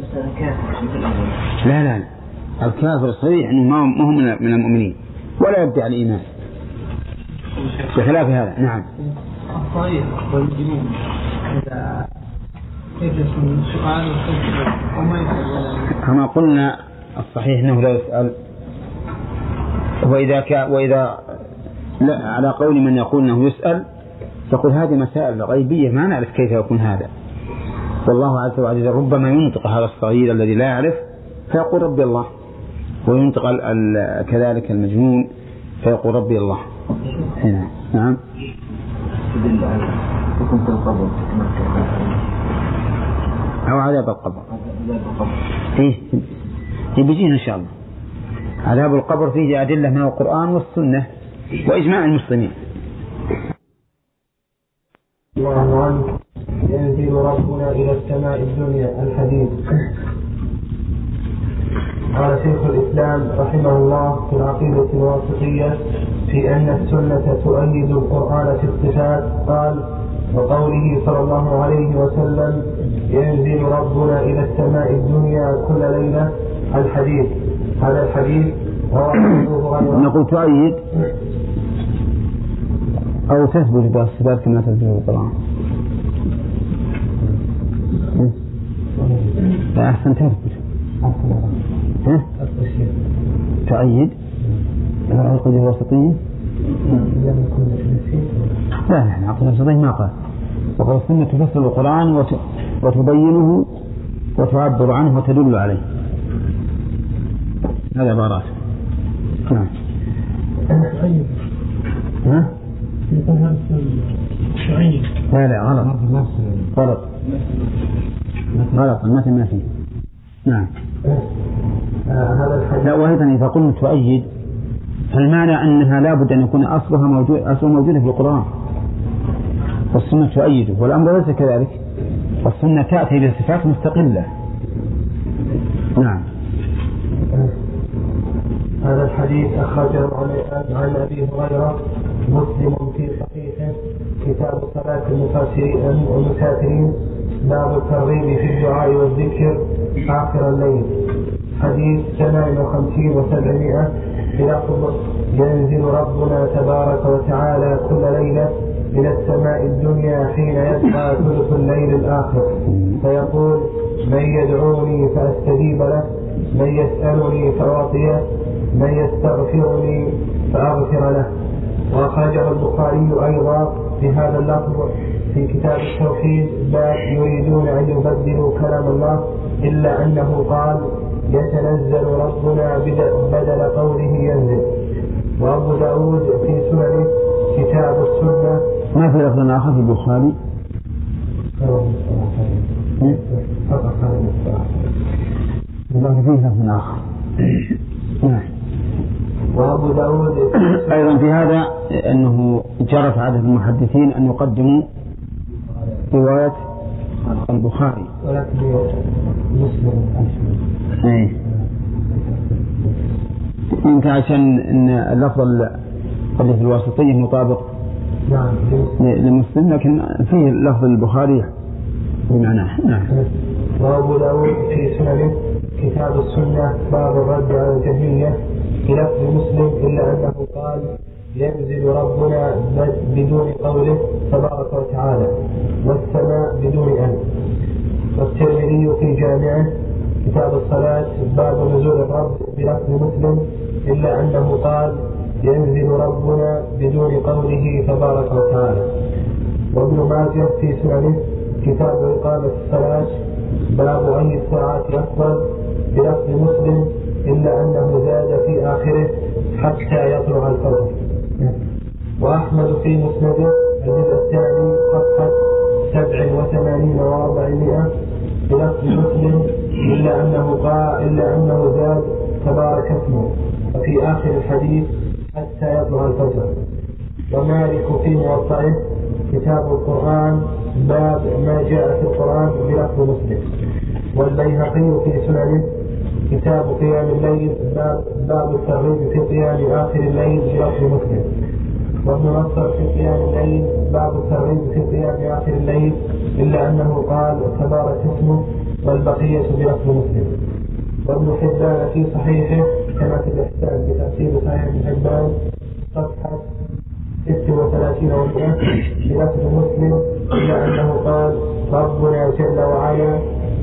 لا الكافر صريح أنه ما هو من المؤمنين ولا يبدع الإيمان بخلاف هذا. نعم. الطائف والجنون إذا يجلس من سؤال وما يسأل كما قلنا الصحيح أنه لا يسأل، وإذا لا على قول من يقول أنه يسأل تقول هذه مسائل غيبية ما نعرف كيف يكون هذا، والله عز وجل ربما ينطق هذا الصغير الذي لا يعرف فيقول ربي الله، وينطق كذلك المجنون فيقول ربي الله. هنا. نعم. تدل على حكم القبر أو عذاب القبر. إيه بيجينا إن شاء الله. عذاب القبر فيه أدلة من القرآن والسنة وإجماع المسلمين. الله عنه ينزل ربنا إلى السماء الدنيا الحديث. قال شيخ الإسلام رحمه الله في العقيدة الواسطية في أن السنة تؤيد القرآن في الصفات، قال وقوله صلى الله عليه وسلم ينزل ربنا إلى السماء الدنيا كل ليلة الحديث. هذا الحديث نقول تؤيد أو تثبت بالصفات كما تثبت القرآن. لا أحسن تثبت. تؤيد العقيدة الوسطية. لا العقيدة الوسطية ما قال، وقال السنة تفسر القرآن وتبينه وتعبر عنه وتدل عليه. هذا عبارات. نعم. لا غلط ما فيه. نعم. لا وأيضا إذا قلنا تؤيد فالمعنى أنها لا بد أن يكون أصلها موجودة في القرآن، والسنة تؤيده، والأمر ليس كذلك، والسنة تأتي بصفات مستقلة. نعم. هذا الحديث أخرجه عن أبي هريرة مسلم في صحيحه كتاب صلاة المسافرين باب الترغيب في الدعاء والذكر آخر الليل. حديث 58 و700 بلفظ ينزل ربنا تبارك وتعالى كل ليلة إلى السماء الدنيا حين يبقى ثلث الليل الآخر فيقول من يدعوني فأستجيب له، من يسألني فأعطيه، من يستغفرني فأغفر له. وأخرجه البخاري أيضا بهذا اللفظ في كتاب التوحيد باب يريدون أن يبدلوا كلام الله إلا أنه قال يتنزل ربنا بدل قوله ينزل. وأبو داود في سننه كتاب السنة. ما في لفظ آخر في البخاري؟ ما فيه لفظ آخر. وأبو داود أيضا في هذا أنه جرت عادة المحدثين أن يقدموا رواية البخاري ولكن مسلم يمكن عشان أن اللفظ اللي في الواسطية مطابق لمسلم، لكن فيه لفظ البخاري بمعناه. نعم. وأبو داود في سننه كتاب السنة باب الرد على الجهمية بلفظ مسلم إلا أنه قال ينزل ربنا بدون قوله تبارك وتعالى والسماء بدون أن. والترمذي في جامعه كتاب الصلاة باب نزول الرب بلفظ مسلم إلا أنه قال ينزل ربنا بدون قوله تبارك وتعالى. وابن ماجه في سننه كتاب إقامة الصلاة باب أي الساعات أفضل بلفظ مسلم إلا أنه زاد في آخره حتى يطلع الفجر. وأحمد في مسنده الجزء الثاني صفحة 87 و400 بلفظ مسلم إلا أنه زاد تبارك اسمه وفي آخر الحديث حتى يطلع الفجر. ومالك في موطئه كتاب القرآن باب ما جاء في القرآن بلفظ مسلم. والبيهقي في سننه كتاب قيام الليل باب الترغيب في قيام آخر الليل بلفظ مسلم. وابن نصر في قيام الليل باب الترغيب في قيام آخر الليل إلا أنه قال تبارك اسمه والبقية بلفظ مسلم. وابن حبان في صحيحه كما في الإحسان بتفسير صحيح ابن حبان صفحة 36 و100 بلفظ مسلم إلا أنه قال ربنا جل وعلا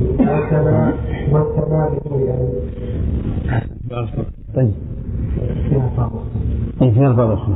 والسماء بدون أن. طيب فيها الفاظ أخرى.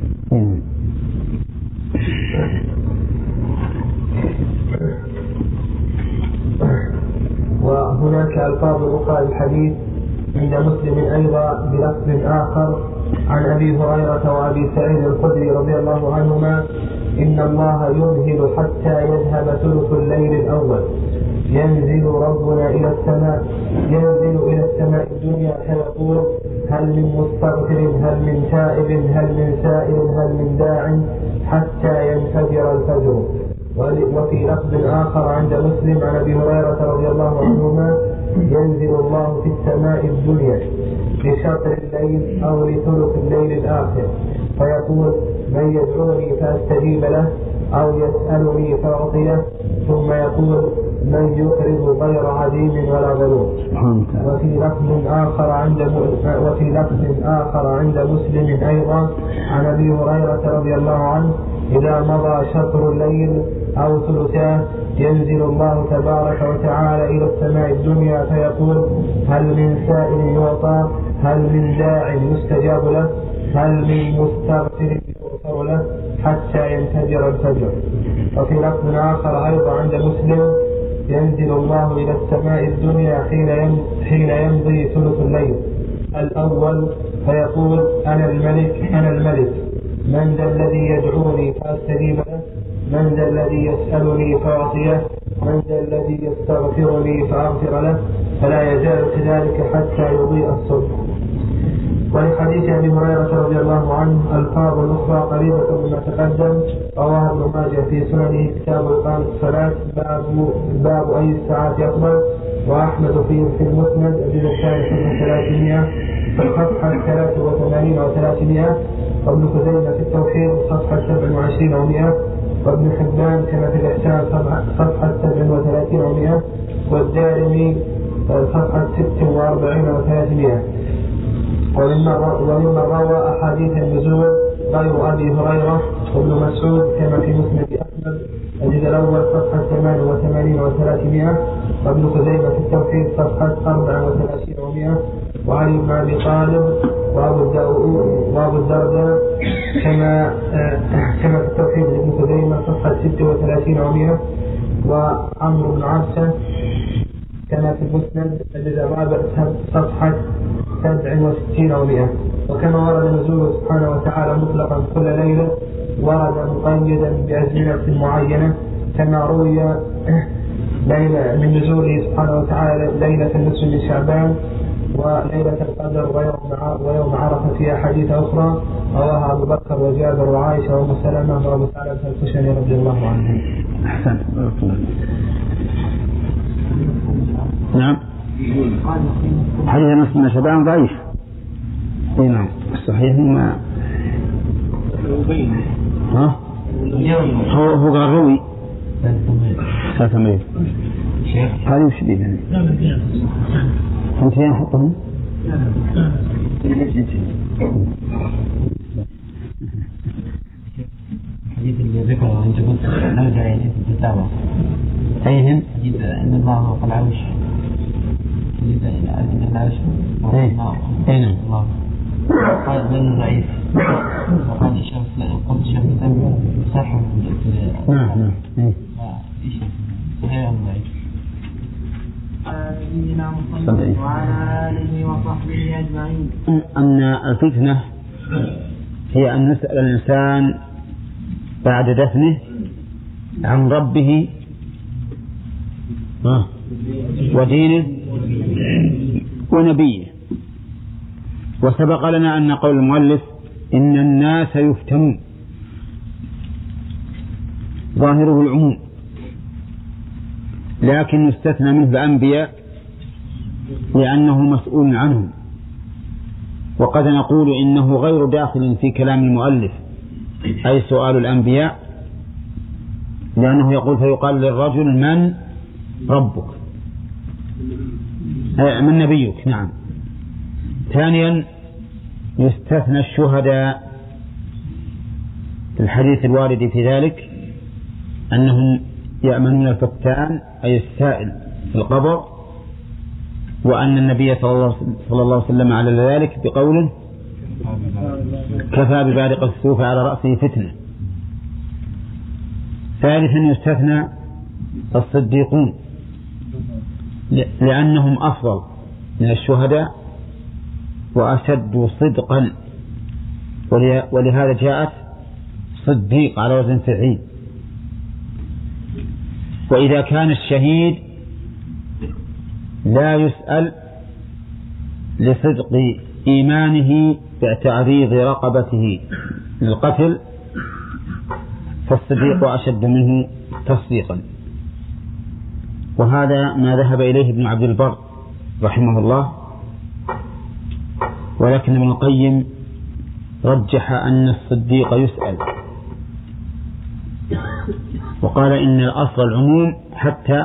وهناك ألفاظ أخرى للحديث عند مسلم أيضا بلفظ آخر عن أبي هريرة وأبي سعيد الخدري رضي الله عنهما إن الله يمهل حتى يذهب ثلث الليل الأول ينزل ربنا إلى السماء الدنيا فيقول هل من مستغفر، هل من تائب، هل من سائل، هل من داع حتى ينفجر الفجر. وفي لفظ آخر عند مسلم عن أبي هريرة رضي الله عنهما ينزل الله في السماء الدنيا لشطر الليل أو لثلث الليل الآخر فيقول من يدعوني فأستجيب له أو يسألني فأعطيه ثم يقول من يقرض غير عديم ولا ظلوم. وفي لفظ آخر عند مسلم أيضا عن أبي هريرة رضي الله عنه إذا مضى شطر الليل أو ثلثاه ينزل الله تبارك وتعالى إلى السماء الدنيا فيقول هل من سائل يعطى، هل من داع يستجاب له، هل من مستغفر يغفر له حتى ينفجر الفجر. وفي لفظ آخر أيضا عند مسلم ينزل الله إلى السماء الدنيا حين يمضي ثلث الليل الأول فيقول أنا الملك من ذا الذي يدعوني فأستجيب له، من ذا الذي يسألني فأعطيه، من ذا الذي يستغفرني فأغفر له، فلا يزال كذلك حتى يضيء الصبح. ولحديث أبي هريرة رضي الله عنه ألفاظ أخرى قريبة مما تقدم، رواه ابن ماجه في سننه كتاب إقامة الصلاة باب أي الساعات أفضل، وأحمد في المسند الجزء الثاني صفحة 300 في الصفحة 83 و300، وابن خزيمة في التوحيد صفحة 27 و100، وابن حبان كما في الإحسان صفحة 37 و100، والدارمي صفحة 46 و300. وممن روى أحاديث النزول غير أبي هريرة وابن مسعود كما في مسند أحمد الجزء الأول صفحة 88 و300، وابن خزيمة في التوحيد صفحة 34 و100، وعلي بن أبي طالب وأبو الدرداء كما في التوحيد لابن خزيمة صفحة 36 و100، وعمرو بن عبسة كما في المسند الجزء الرابع صفحة 67 و100. وكما ورد نزوله سبحانه وتعالى مطلقا كل ليلة، ورد مقيدا بأزمنة معينة، كما روي من نزوله سبحانه وتعالى ليلة النصف من شعبان وليلة القدر ويوم عرفة في أحاديث أخرى رواها أبو بكر وجابر وعائشة وأم سلمة وأبو ثعلبة الخشني رضي الله عنهم. أحسن. نعم. حديث النصف من شعبان ضعيف. نعم. الصحيح ما هو قال روي ساتميل هذه وش دي يعني انت فين حطهم حديث اللي ذكره انت قلت نرجع يعني في الكتابة ايهم حديث ان الله هو العرش حديث ان العرش اين الله قال من ضعيف وقال الشمس قلت الشمس صحيح. نعم ايش صحيح ضعيف. وعلى آله وصحبه أجمعين. أن الفتنة هي أن نسأل الإنسان بعد دفنه عن ربه ودينه ونبيه. وسبق لنا أن قول المؤلف إن الناس يفتنون ظاهره العموم، لكن يستثنى منه الأنبياء لأنه مسؤول عنهم. وقد نقول إنه غير داخل في كلام المؤلف أي سؤال الأنبياء، لأنه يقول فيقال للرجل من ربك من نبيك. نعم. ثانيا يستثنى الشهداء في الحديث الوارد في ذلك أنهم يأمنون الفتان أي السائل في القبر، وأن النبي صلى الله عليه وسلم على ذلك بقوله كفى ببارق السيوف على رأسه فتنة. ثالثا يستثنى الصديقون لأنهم أفضل من الشهداء وأشد صدقا، ولهذا جاءت صديق على وزن فعيل. وإذا كان الشهيد لا يسأل لصدق إيمانه باعتراض رقبته للقتل فالصديق أشد منه تصديقا. وهذا ما ذهب إليه ابن عبد البر رحمه الله، ولكن ابن القيم رجح أن الصديق يسأل، وقال إن الأصل العموم حتى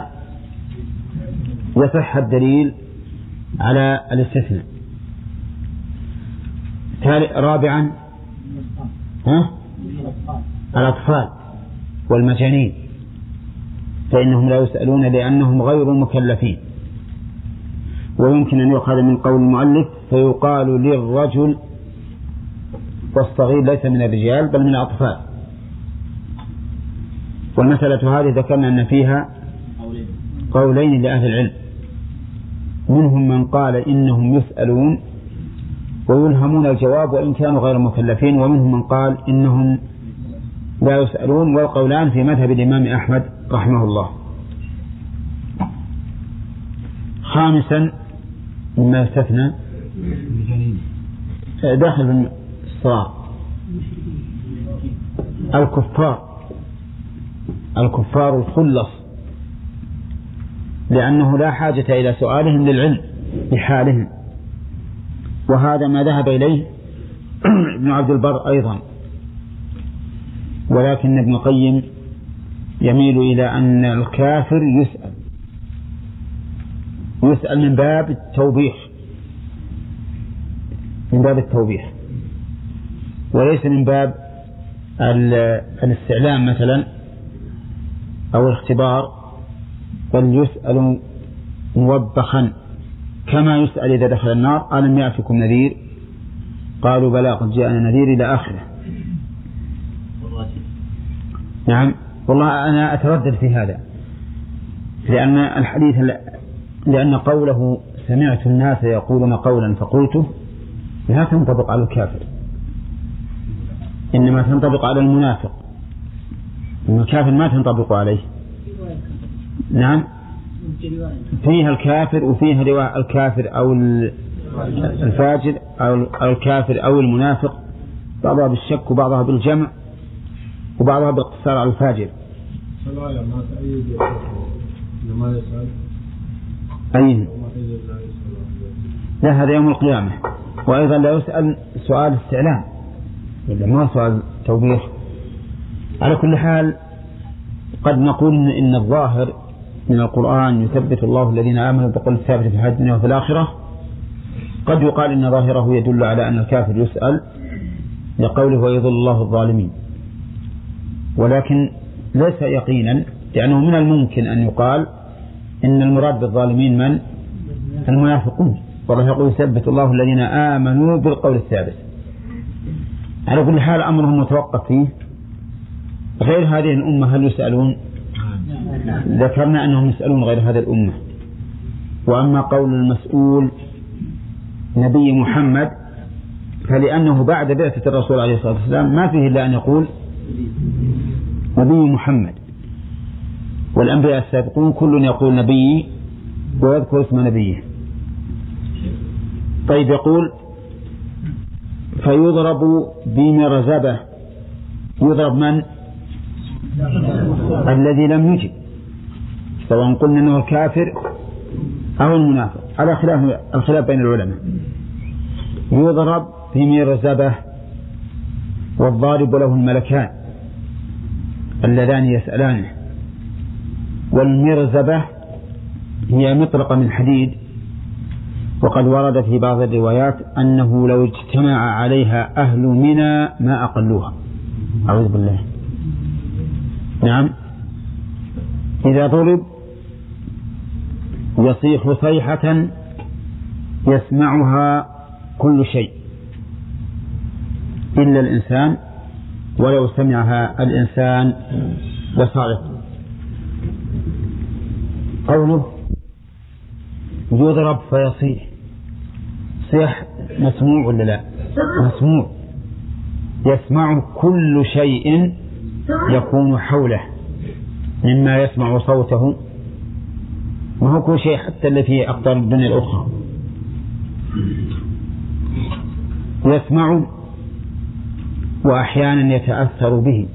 يصح الدليل على الاستثناء. رابعا الأطفال والمجانين فإنهم لا يسألون لأنهم غير مكلفين. ويمكن أن يؤخذ من قول المؤلف فيقال للرجل، والصغير ليس من الرجال بل من الأطفال. والمسألة هذه ذكرنا أن فيها قولين لأهل العلم، منهم من قال إنهم يسألون ويلهمون الجواب وإن كانوا غير مكلفين، ومنهم من قال إنهم لا يسألون، والقولان في مذهب الإمام أحمد رحمه الله. خامسا مما يستثنى داخل الصراط الكفار الخلص، لأنه لا حاجة إلى سؤالهم للعلم بحالهم، وهذا ما ذهب إليه ابن عبد البر أيضا. ولكن ابن القيم يميل إلى أن الكافر يسأل من باب التوبيخ، وليس من باب الاستعلام مثلا أو الاختبار، بل يسأل موبخا كما يسأل إذا دخل النار: ألم يأتكم نذير؟ قالوا بلى قد جاءنا نذير إلى آخره. نعم، والله أنا أتردد في هذا، لأن قوله سمعت الناس يقولون قولا فقلته لا تنطبق على الكافر، إنما تنطبق على المنافق، الكافر ما تنطبق عليه. نعم، فيها الكافر وفيها رواية الكافر أو الفاجر أو الكافر أو المنافق، بعضها بالشك وبعضها بالجمع وبعضها بالاقتصار على الفاجر. أين؟ لا، هذا يوم القيامة. وأيضا لا يسأل سؤال استعلام، إلا ما سؤال توبيخ. على كل حال قد نقول إن الظاهر من القرآن يثبت الله الذين آمنوا بقول الثابت في الحياة الدنيا وفي الآخرة. قد يقال إن ظاهره يدل على أن الكافر يسأل لقوله ويضل الله الظالمين، ولكن ليس يقينا، لأنه من الممكن أن يقال إن المراد بالظالمين من؟ المنافقون، والله يقول يثبت الله الذين آمنوا بالقول الثابت. على كل حال أمرهم متوقف فيه. غير هذه الأمة هل يسألون؟ ذكرنا أنهم يسألون غير هذه الأمة. وأما قول المسؤول نبي محمد فلأنه بعد بعثة الرسول عليه الصلاة والسلام ما فيه إلا أن يقول نبي محمد، والأنبياء السابقون كل يقول نبي ويذكر اسم نبيه. طيب، يقول فيضرب بمرزبة. يضرب من؟ الذي لم يجب، سواء قلنا أنه الكافر أو المنافق، على الخلاف بين العلماء. يضرب بمرزبة، والضارب له الملكان اللذان يسألانه. والمرزبة هي مطرقة من حديد، وقد ورد في بعض الروايات أنه لو اجتمع عليها أهل منى ما أقلوها، أعوذ بالله. نعم، إذا ضرب يصيح صيحة يسمعها كل شيء إلا الإنسان، ولو سمعها الإنسان لصعق. قوله يضرب فيصيح، صيح مسموع ولا لا؟ مسموع، يسمع كل شيء يكون حوله مما يسمع صوته، وهو كل شيء حتى الذي في أقطار الدنيا الأخرى يسمع، وأحيانا يتأثر به،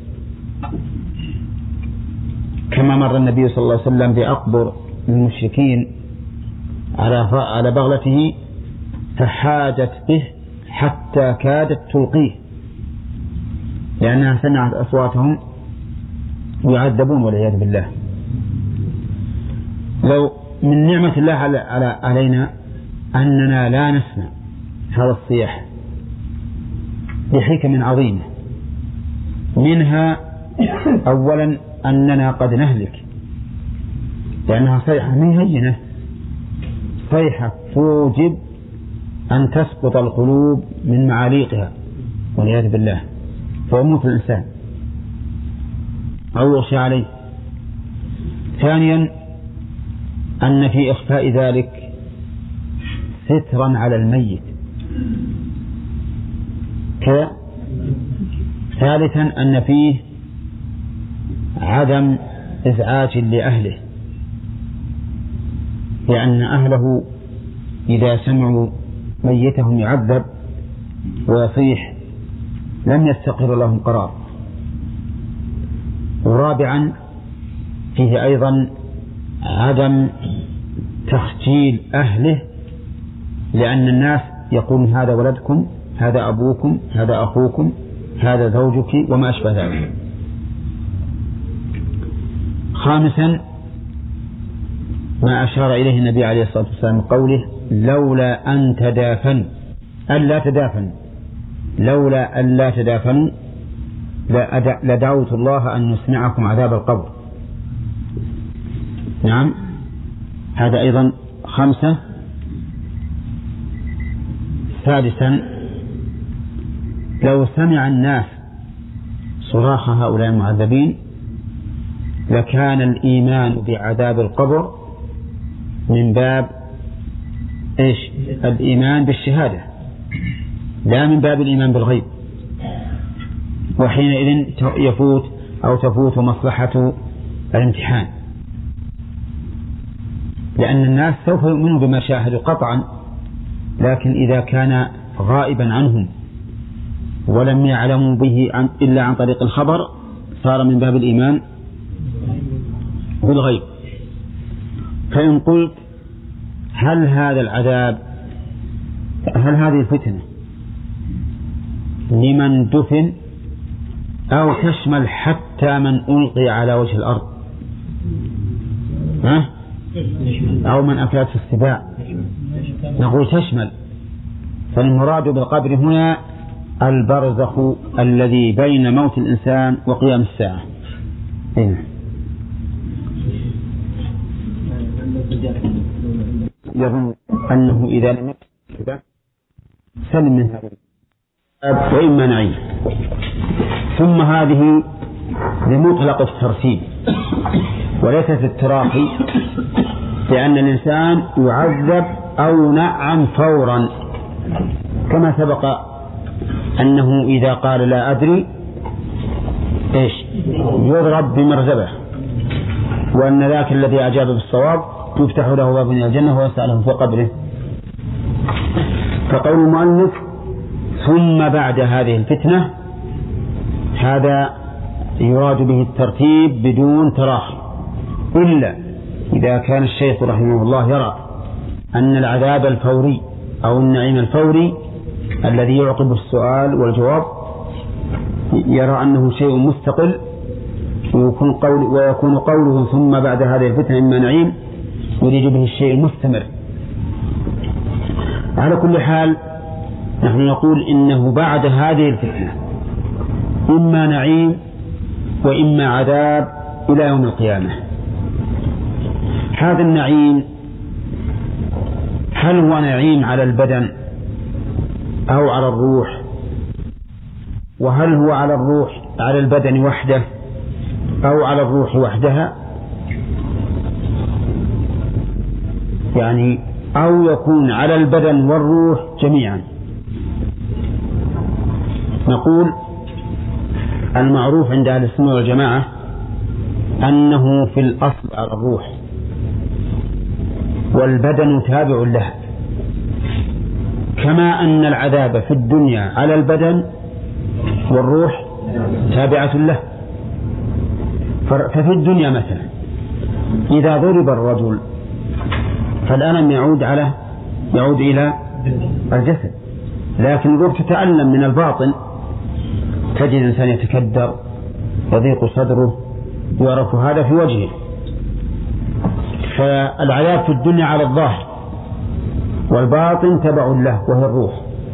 كما مر النبي صلى الله عليه وسلم بأقبر المشركين على بغلته فحاجت به حتى كادت تلقيه، لأنها سمعت أصواتهم يعذبون والعياذ بالله. لو من نعمة الله علينا أننا لا نسمع هذا الصياح لحكم عظيمة، منها أولا أننا قد نهلك، لأنها صيحة مهينة، صيحة توجب أن تسقط القلوب من معاليقها والعياذ بالله، فيموت الإنسان أو يغشى عليه. ثانيا أن في إخفاء ذلك سترا على الميت. ثالثا أن فيه عدم إزعاج لأهله، لأن أهله إذا سمعوا ميتهم يعذب ويصيح لم يستقر لهم قرار. ورابعا فيه أيضا عدم تخجيل أهله، لأن الناس يقولون هذا ولدكم، هذا أبوكم، هذا أخوكم، هذا زوجك وما أشبه ذلك. خامسا ما أشار إليه النبي عليه الصلاة والسلام قوله لولا أن تدافن لولا أن لا تدافنوا لدعوت الله أن يسمعكم عذاب القبر. نعم، هذا أيضا خمسة. ثالثا لو سمع الناس صراخ هؤلاء المعذبين لكان الإيمان بعذاب القبر من باب الإيمان بالشهادة، لا من باب الإيمان بالغيب، وحينئذ تفوت مصلحة الامتحان، لأن الناس سوف يؤمنوا بما شاهدوا قطعا، لكن إذا كان غائبا عنهم ولم يعلموا به إلا عن طريق الخبر صار من باب الإيمان بالغيب. فإن قلت هل هذا العذاب، هل هذه الفتنة لمن دفن أو تشمل حتى من ألقي على وجه الأرض أو من أكلته السباع؟ نقول تشمل، فالمراد بالقبر هنا البرزخ الذي بين موت الإنسان وقيام الساعة. يظن أنه إذا لم يكن سلم من هذا وإما نعيم. ثم هذه لمطلق الترتيب وليست التراخي، لأن الإنسان يعذب أو نعم فورا، كما سبق أنه إذا قال لا أدري يضرب بمرزبة، وأن ذاك الذي أجاب بالصواب تفتح له باب من الجنة ويسعى له في قبره. فقول المؤلف ثم بعد هذه الفتنة هذا يراد به الترتيب بدون تراخي، إلا إذا كان الشيخ رحمه الله يرى أن العذاب الفوري أو النعيم الفوري الذي يعقب السؤال والجواب يرى أنه شيء مستقل، ويكون قوله ثم بعد هذه الفتنة إما نعيم يريد به الشيء المستمر. على كل حال نحن نقول إنه بعد هذه الفتنة إما نعيم وإما عذاب إلى يوم القيامة. هذا النعيم هل هو نعيم على البدن أو على الروح؟ وهل هو على الروح على البدن وحده أو على الروح وحدها؟ يعني أو يكون على البدن والروح جميعا. نقول المعروف عند أهل السنة والجماعة أنه في الأصل على الروح، والبدن تابع له، كما أن العذاب في الدنيا على البدن والروح تابعة له. ففي الدنيا مثلا إذا ضرب الرجل فالألم يعود إلى الجسد، لكن الروح تتألم من الباطن، تجد الإنسان يتكدر يضيق صدره يعرف هذا في وجهه. فالعذاب في الدنيا على الظاهر والباطن تبع له وهي الروح،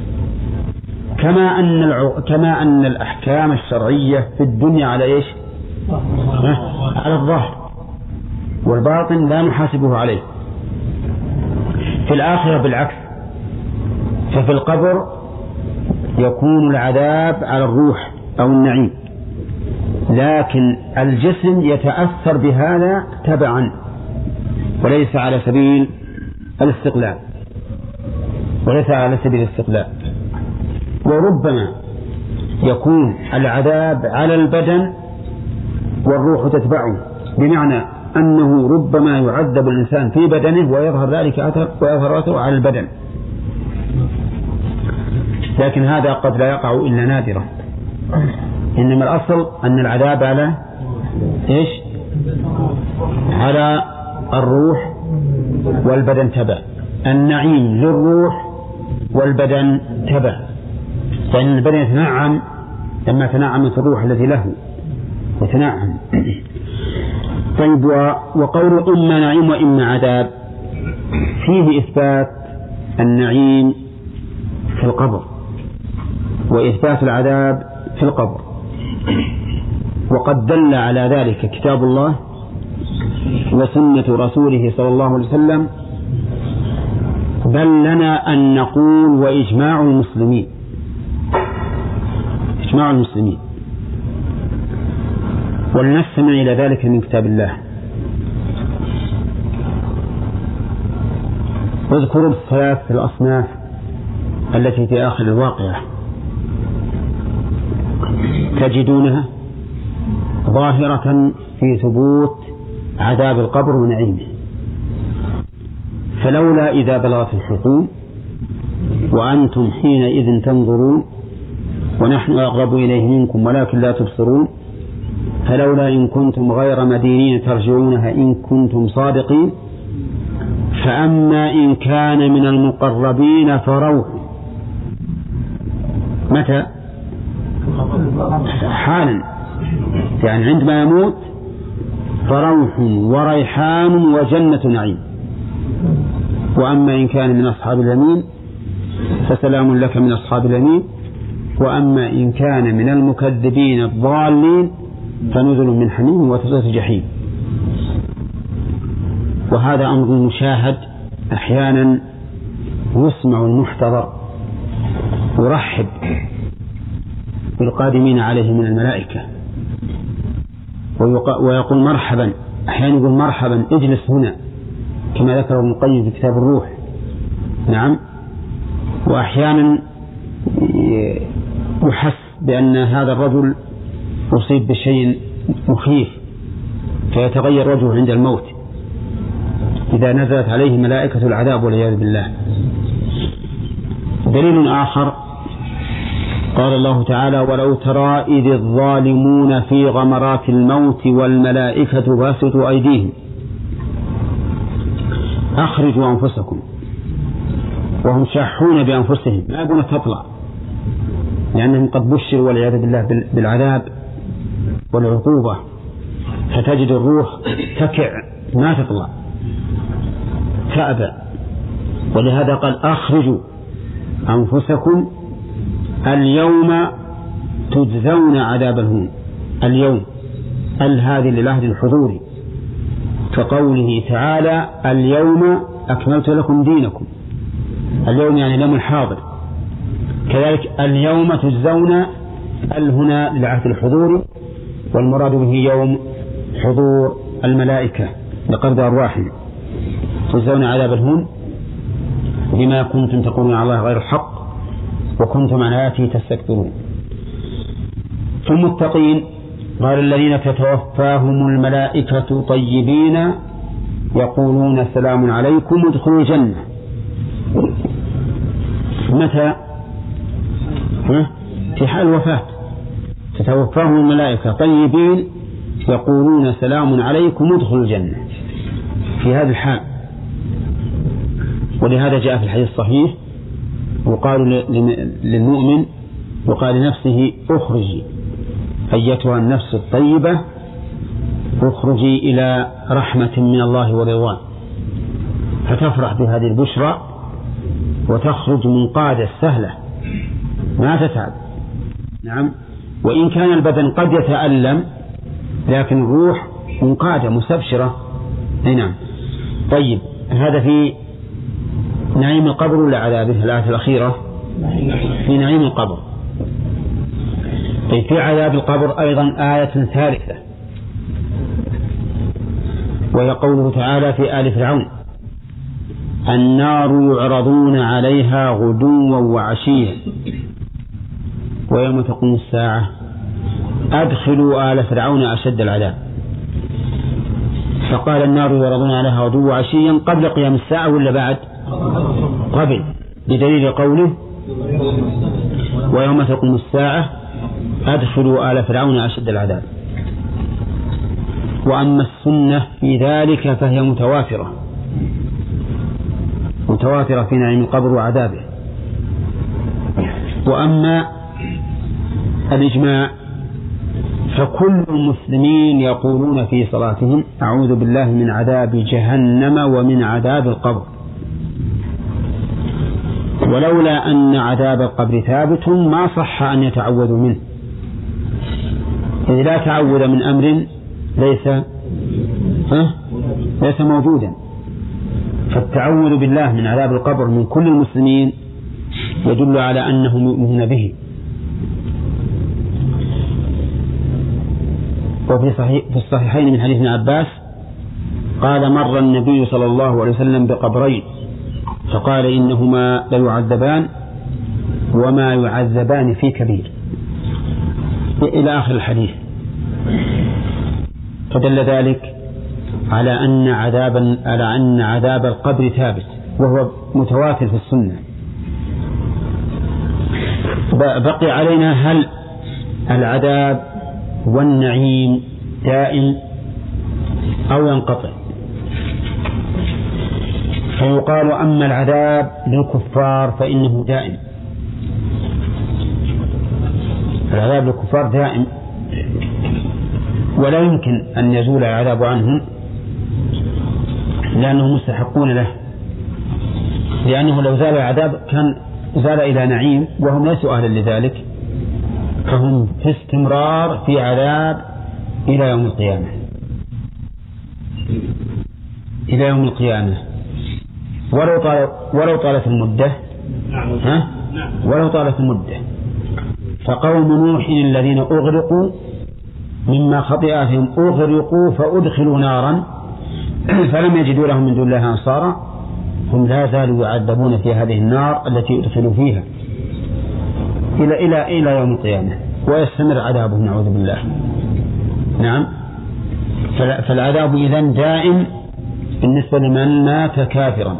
كما أن الأحكام الشرعية في الدنيا على إيش؟ على الظاهر، والباطن لا نحاسبه عليه. في الآخرة بالعكس، ففي القبر يكون العذاب على الروح أو النعيم، لكن الجسم يتأثر بهذا تبعا وليس على سبيل الاستقلال، وربما يكون العذاب على البدن والروح تتبعه، بمعنى أنه ربما يعذب الإنسان في بدنه ويظهر ذلك أثر على البدن. لكن هذا قد لا يقع إلا نادرا. إنما الأصل أن العذاب على إيش؟ على الروح والبدن تبع. النعيم للروح والبدن تبع، فإن البدن يتنعم لما تنعمت الروح التي له يتنعم. طيب، وقول إما نعيم وإما عذاب فيه إثبات النعيم في القبر وإثبات العذاب في القبر، وقد دل على ذلك كتاب الله وسنة رسوله صلى الله عليه وسلم، بل لنا أن نقول وإجماع المسلمين، إجماع المسلمين. ولنستمع إلى ذلك من كتاب الله. اذكروا الثلاث الأصناف التي في آخر الواقعة تجدونها ظاهرة في ثبوت عذاب القبر ونعيمه. فلولا إذا بلغت الحلقوم وأنتم حينئذ تنظرون ونحن أقرب إليه منكم ولكن لا تبصرون، فلولا إن كنتم غير مدينين ترجعونها إن كنتم صادقين، فأما إن كان من المقربين فروح. متى؟ حالا، يعني عندما يموت، فروح وريحان وجنة نعيم. وأما إن كان من أصحاب اليمين فسلام لك من أصحاب اليمين، وأما إن كان من المكذبين الضالين فنزل من حميم وتصلية جحيم. وهذا أمر مشاهد، أحيانا يسمع المحتضر يرحب بالقادمين عليه من الملائكة ويقول مرحبا، أحيانا يقول مرحبا اجلس هنا كما ذكر ابن القيم في كتاب الروح. نعم. وأحيانا يحس بأن هذا الرجل أصيب بشيء مخيف فيتغير وجهه عند الموت إذا نزلت عليه ملائكة العذاب والعياذ بالله. دليل آخر قال الله تعالى: ولو ترى إذ الظالمون في غمرات الموت والملائكة باسطوا أيديهم أخرجوا أنفسكم، وهم شاحون بأنفسهم ما يبون تطلع لأنهم قد بشروا والعياذ بالله بالعذاب والعقوبة، فتجد الروح تكع ما تطلع تأبى. ولهذا قال: أخرجوا أنفسكم اليوم تجزون عذاب الهون. اليوم هذه للعهد الحضوري، كقوله تعالى: اليوم أكملت لكم دينكم. اليوم يعني اليوم الحاضر. كذلك اليوم تجزون هنا للعهد الحضوري، والمراد به يوم حضور الملائكة لقبض أرواحهم. تجزون عذاب الهون بما كنتم تقولون على الله غير الحق وكنتم عن آياته تستكبرون. ثم المتقين قال: الذين تتوفاهم الملائكة طيبين يقولون سلام عليكم ادخلوا الجنة. متى؟ في حال الوفاة تتوفاهم الملائكة طيبين يقولون سلام عليكم ادخلوا الجنة في هذا الحال. ولهذا جاء في الحديث الصحيح وقال للمؤمن وقال لنفسه: اخرجي أيتها النفس الطيبة اخرجي إلى رحمة من الله ورضوان، فتفرح بهذه البشرى وتخرج منقادة سهلة ما تتعب. نعم. وإن كان البدن قد يتألم لكن الروح منقادة مستبشرة. نعم. طيب، هذا في نعيم القبر ولا عذابه؟ الآية الأخيرة في نعيم القبر. طيب، في عذاب القبر أيضا آية ثالثة، وهي قوله تعالى في آل فرعون: النار يعرضون عليها غدوا وعشيا ويوم تقوم الساعة أدخلوا آل فرعون أشد العذاب. فقال النار يعرضون عليها غدوا وعشيا قبل قيام الساعة ولا بعد؟ قبل، بدليل قوله ويوم تقوم الساعة أدخلوا آل فرعون أشد العذاب. وأما السنة في ذلك فهي متواترة في نعيم القبر وعذابه. وأما الإجماع فكل المسلمين يقولون في صلاتهم أعوذ بالله من عذاب جهنم ومن عذاب القبر، ولولا أن عذاب القبر ثابت ما صح أن يتعوذوا منه، إذ لا تعوذ من أمر ليس موجودا. فالتعوذ بالله من عذاب القبر من كل المسلمين يدل على أنهم يؤمنون به. وفي الصحيحين من حديث ابن عباس قال مر النبي صلى الله عليه وسلم بقبرين فقال إنهما ليعذبان وما يعذبان في كبير إلى آخر الحديث. فدل ذلك على أن عذاب القبر ثابت وهو متواتر في السنة. بقي علينا هل العذاب والنعيم دائم أو ينقطع؟ فيقال أما العذاب للكفار فإنه دائم، العذاب للكفار دائم ولا يمكن أن يزول العذاب عنهم لأنهم مستحقون له، لأنه لو زال العذاب كان زال إلى نعيم وهم ليسوا أهلا لذلك، فهم في استمرار في عذاب إلى يوم القيامة ولو طالت المدة فقوم نوح الذين أغرقوا مما خطئاتهم أغرقوا فأدخلوا نارا فلم يجدوا لهم من دون الله أنصارا، هم لا زالوا يعذبون في هذه النار التي أدخلوا فيها إلى يوم القيامة ويستمر عذابهم نعوذ بالله. نعم، فالعذاب إذن دائم بالنسبة لمن مات كافرا.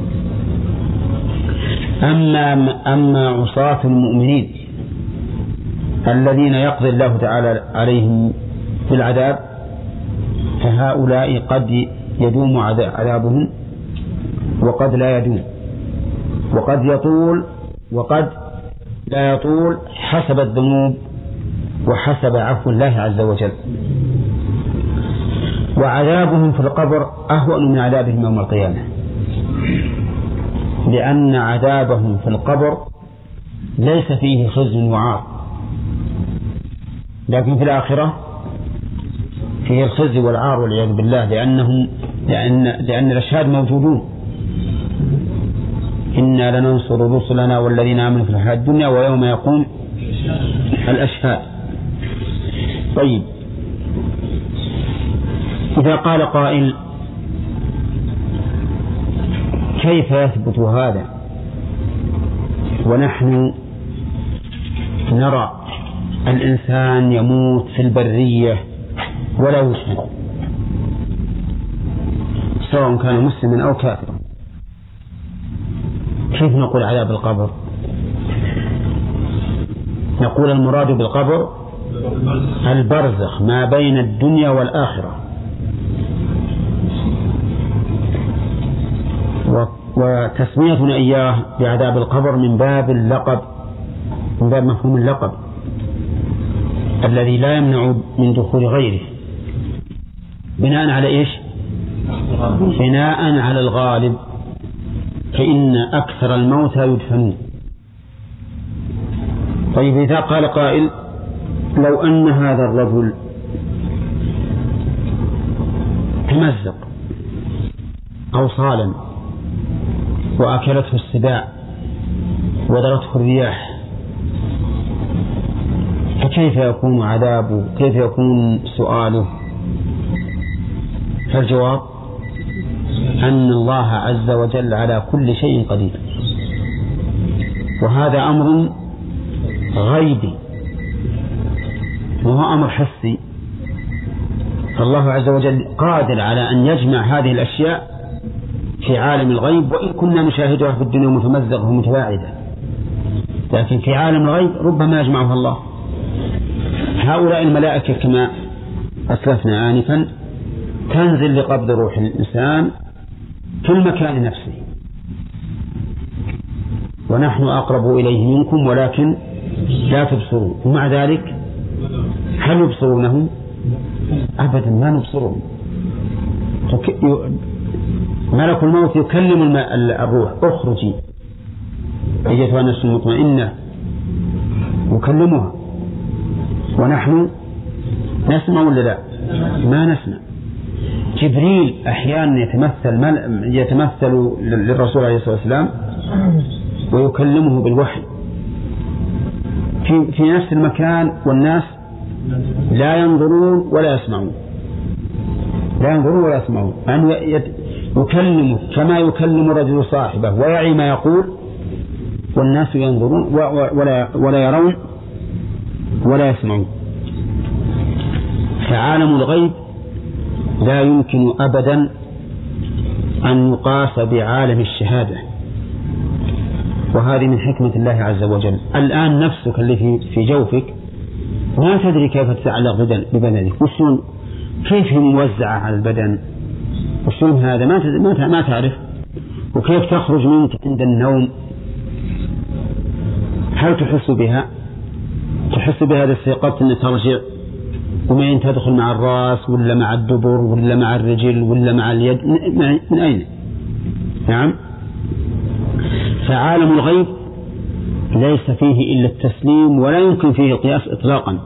أما عصاة المؤمنين الذين يقضي الله تعالى عليهم بالعذاب فهؤلاء قد يدوم عذابهم وقد لا يدوم، وقد يطول وقد لا يطول حسب الذنوب وحسب عفو الله عز وجل. وعذابهم في القبر أهون من عذابهم يوم القيامة، لأن عذابهم في القبر ليس فيه خزي وعار، لكن في الآخرة فيه الخزي والعار والعياذ بالله، لأن الأشهاد موجودون، إنا لننصر رسلنا والذين آمنوا في الحياة الدنيا ويوم يقوم الأشهاد. طيب، إذا قال قائل كيف يثبت هذا ونحن نرى الإنسان يموت في البرية ولا يسمع سواء كان مسلما أو كافرا، كيف نقول عذاب القبر؟ نقول المراد بالقبر البرزخ ما بين الدنيا والآخرة، وتسميتنا إياه بعذاب القبر من باب اللقب، من باب مفهوم اللقب الذي لا يمنع من دخول غيره، بناء على إيش؟ بناء على الغالب، فإن أكثر الموتى يدفنون. طيب، إذا قال قائل لو أن هذا الرجل تمزق أو صالا وأكلته السباع وضرته الرياح، فكيف يكون عذابه؟ كيف يكون سؤاله؟ فالجواب أن الله عز وجل على كل شيء قدير، وهذا أمر غيبي وهو أمر حسي، فالله عز وجل قادر على أن يجمع هذه الأشياء في عالم الغيب، وإن كنا نشاهدها في الدنيا متمزقة ومتباعدة، لكن في عالم الغيب ربما يجمعها الله. هؤلاء الملائكة كما أسلفنا آنفا تنزل لقبض روح الإنسان في المكان نفسه، ونحن أقرب إليه منكم ولكن لا تبصرون. ومع ذلك هل يبصرونه؟ أبدا ما نبصرون. ملك الموت يكلم الروح اخرجي أيتها النفس المطمئنة، يكلمها، ونحن نسمع ولا لا؟ ما نسمع. جبريل أحيانا يتمثل للرسول عليه الصلاة والسلام ويكلمه بالوحي في نفس المكان، والناس لا ينظرون ولا يسمعون، لا ينظرون ولا يسمعون، أن يكلمه كما يكلم الرجل صاحبه ويعي ما يقول، والناس ينظرون ولا يرون ولا يسمعون. فعالم الغيب لا يمكن أبدا أن يقاس بعالم الشهادة، وهذه من حكمة الله عز وجل. الآن نفسك اللي في جوفك ما تدري كيف تتعلق ببدنك، كيف هي موزعة على البدن، وشلون هذا ما تعرف، وكيف تخرج منك عند النوم. هل تحس بها؟ تحس بهذا استيقظت أن ترجع، ومين تدخل مع الرأس ولا مع الدبر ولا مع الرجل ولا مع اليد، من أين؟ نعم. فعالم الغيب ليس فيه إلا التسليم، ولا يمكن فيه القياس إطلاقا.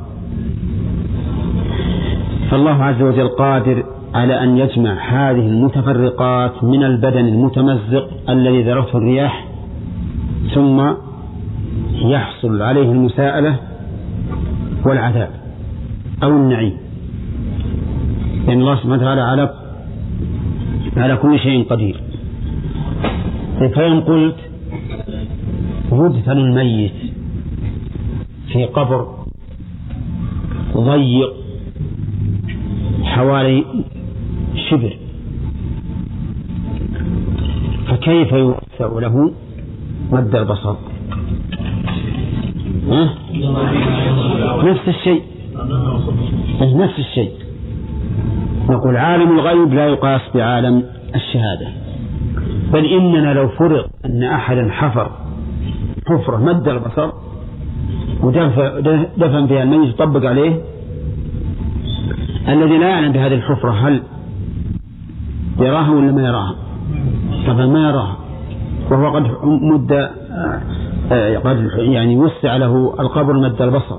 فالله عز وجل قادر على أن يجمع هذه المتفرقات من البدن المتمزق الذي ذرته الرياح، ثم يحصل عليه المساءلة والعذاب أو النعيم، لأن الله سبحانه وتعالى على كل شيء قدير. فإن قلت يدفن الميت في قبر ضيق حوالي شبر، فكيف يوسع له مد البصر؟ نفس الشيء، نفس الشيء. نقول عالم الغيب لا يقاس بعالم الشهادة، بل إننا لو فرض أن أحدا حفر حفرة مد البصر ودفن فيها الميت يطبق عليه، الذي لا يعلم بهذه الحفرة هل يراها ولا ما يراها؟ طبعا ما يراها، وهو قد مد قد يعني وسع له القبر مد البصر.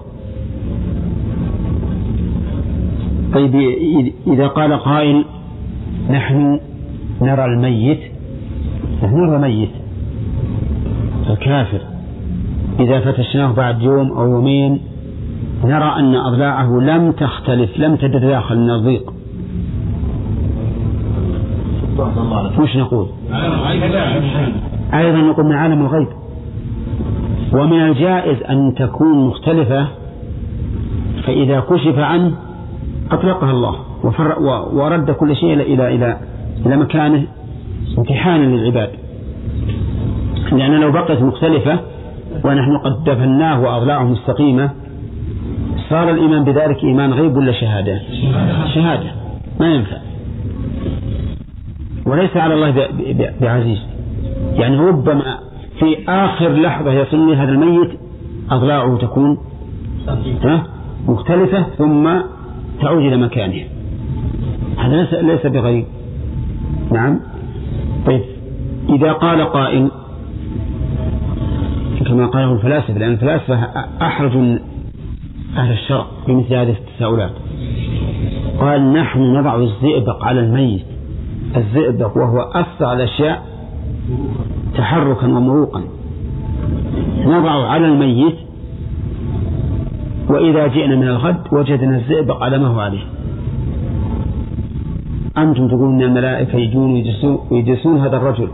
طيب إذا قال قائل نحن نرى الميت، نحن نرى ميت، الكافر إذا فتشناه بعد يوم أو يومين نرى أن أضلاعه لم تختلف، لم تتداخل من الضيق، وش نقول؟ أيضا نقول من عالم الغيب. ومن الجائز أن تكون مختلفة، فإذا كشف عنه أطلقها الله ورد كل شيء إلى مكانه امتحانا للعباد، لأن لو بقت مختلفة ونحن قد دفناه وأضلاعه مستقيمة صار الإيمان بذلك إيمان غيب ولا شهادة؟ شهادة، ما ينفع. وليس على الله بعزيز، يعني ربما في آخر لحظة يصل هذا الميت أضلاعه تكون مختلفة ثم تعود إلى مكانه، هذا ليس بغيب. نعم. طيب إذا قال قائل كما قاله الفلاسفة، لأن الفلاسفة أحرج أهل الشرع بمثل هذه التساؤلات، قال نحن نضع الزئبق على الميت، الزئبق وهو أسرع الأشياء تحركا ومروقا، نضع على الميت، وإذا جئنا من الغد وجدنا الزئبق على ما هو عليه. أنتم تقولون أن الملائكة يجون ويجلسون هذا الرجل،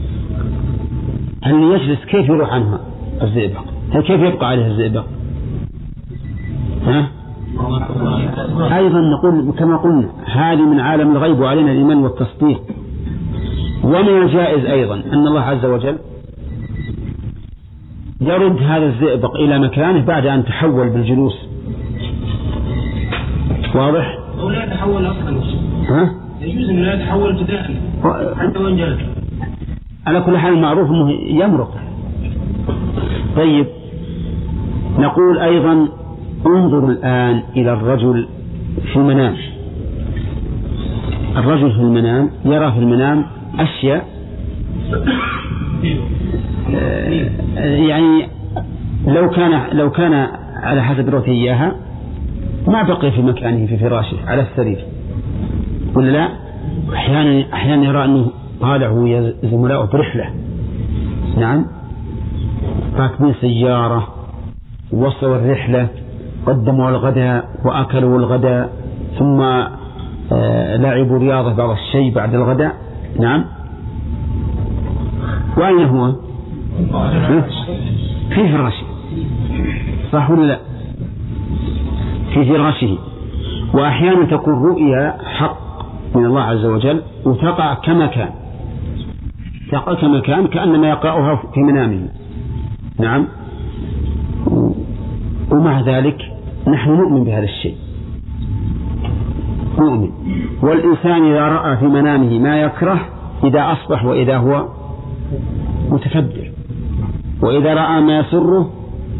هل يجلس كيف يروح عنها الزئبق؟ هل كيف يبقى عليه الزئبق؟ أيضا نقول كما قلنا هذه من عالم الغيب وعلينا الإيمان والتصديق. ومن الجائز أيضا أن الله عز وجل يرد هذا الزئبق إلى مكانه بعد أن تحول بالجلوس. واضح؟ أو لا يتحول أصلا. ها؟ يجوز أن لا يتحول ابتداء حتى وإن جلس. على كل حال معروف أنه يمرق. طيب، نقول أيضا انظر الآن إلى الرجل في المنام. الرجل في المنام يرى في المنام أشياء يعني لو كان على حسب رؤيته إياها ما بقي في مكانه في فراشه على السرير، ولا لا؟ أحيانا يرى أنه طالع هو زملاءه برحلة، نعم، راكبين سيارة، وصلوا الرحلة، قدموا الغداء وأكلوا الغداء، ثم لعبوا رياضة بعض الشيء بعد الغداء، نعم. وأين هو؟ في فراشه، صح ولا لا؟ في فراشه. وأحيانا تكون رؤيا حق من الله عز وجل وتقع كمكان كأنما يقرأها في منامه، نعم. ومع ذلك نحن نؤمن بهذا الشيء، نؤمن. والإنسان إذا رأى في منامه ما يكره إذا أصبح وإذا هو متكبر، وإذا رأى ما يسره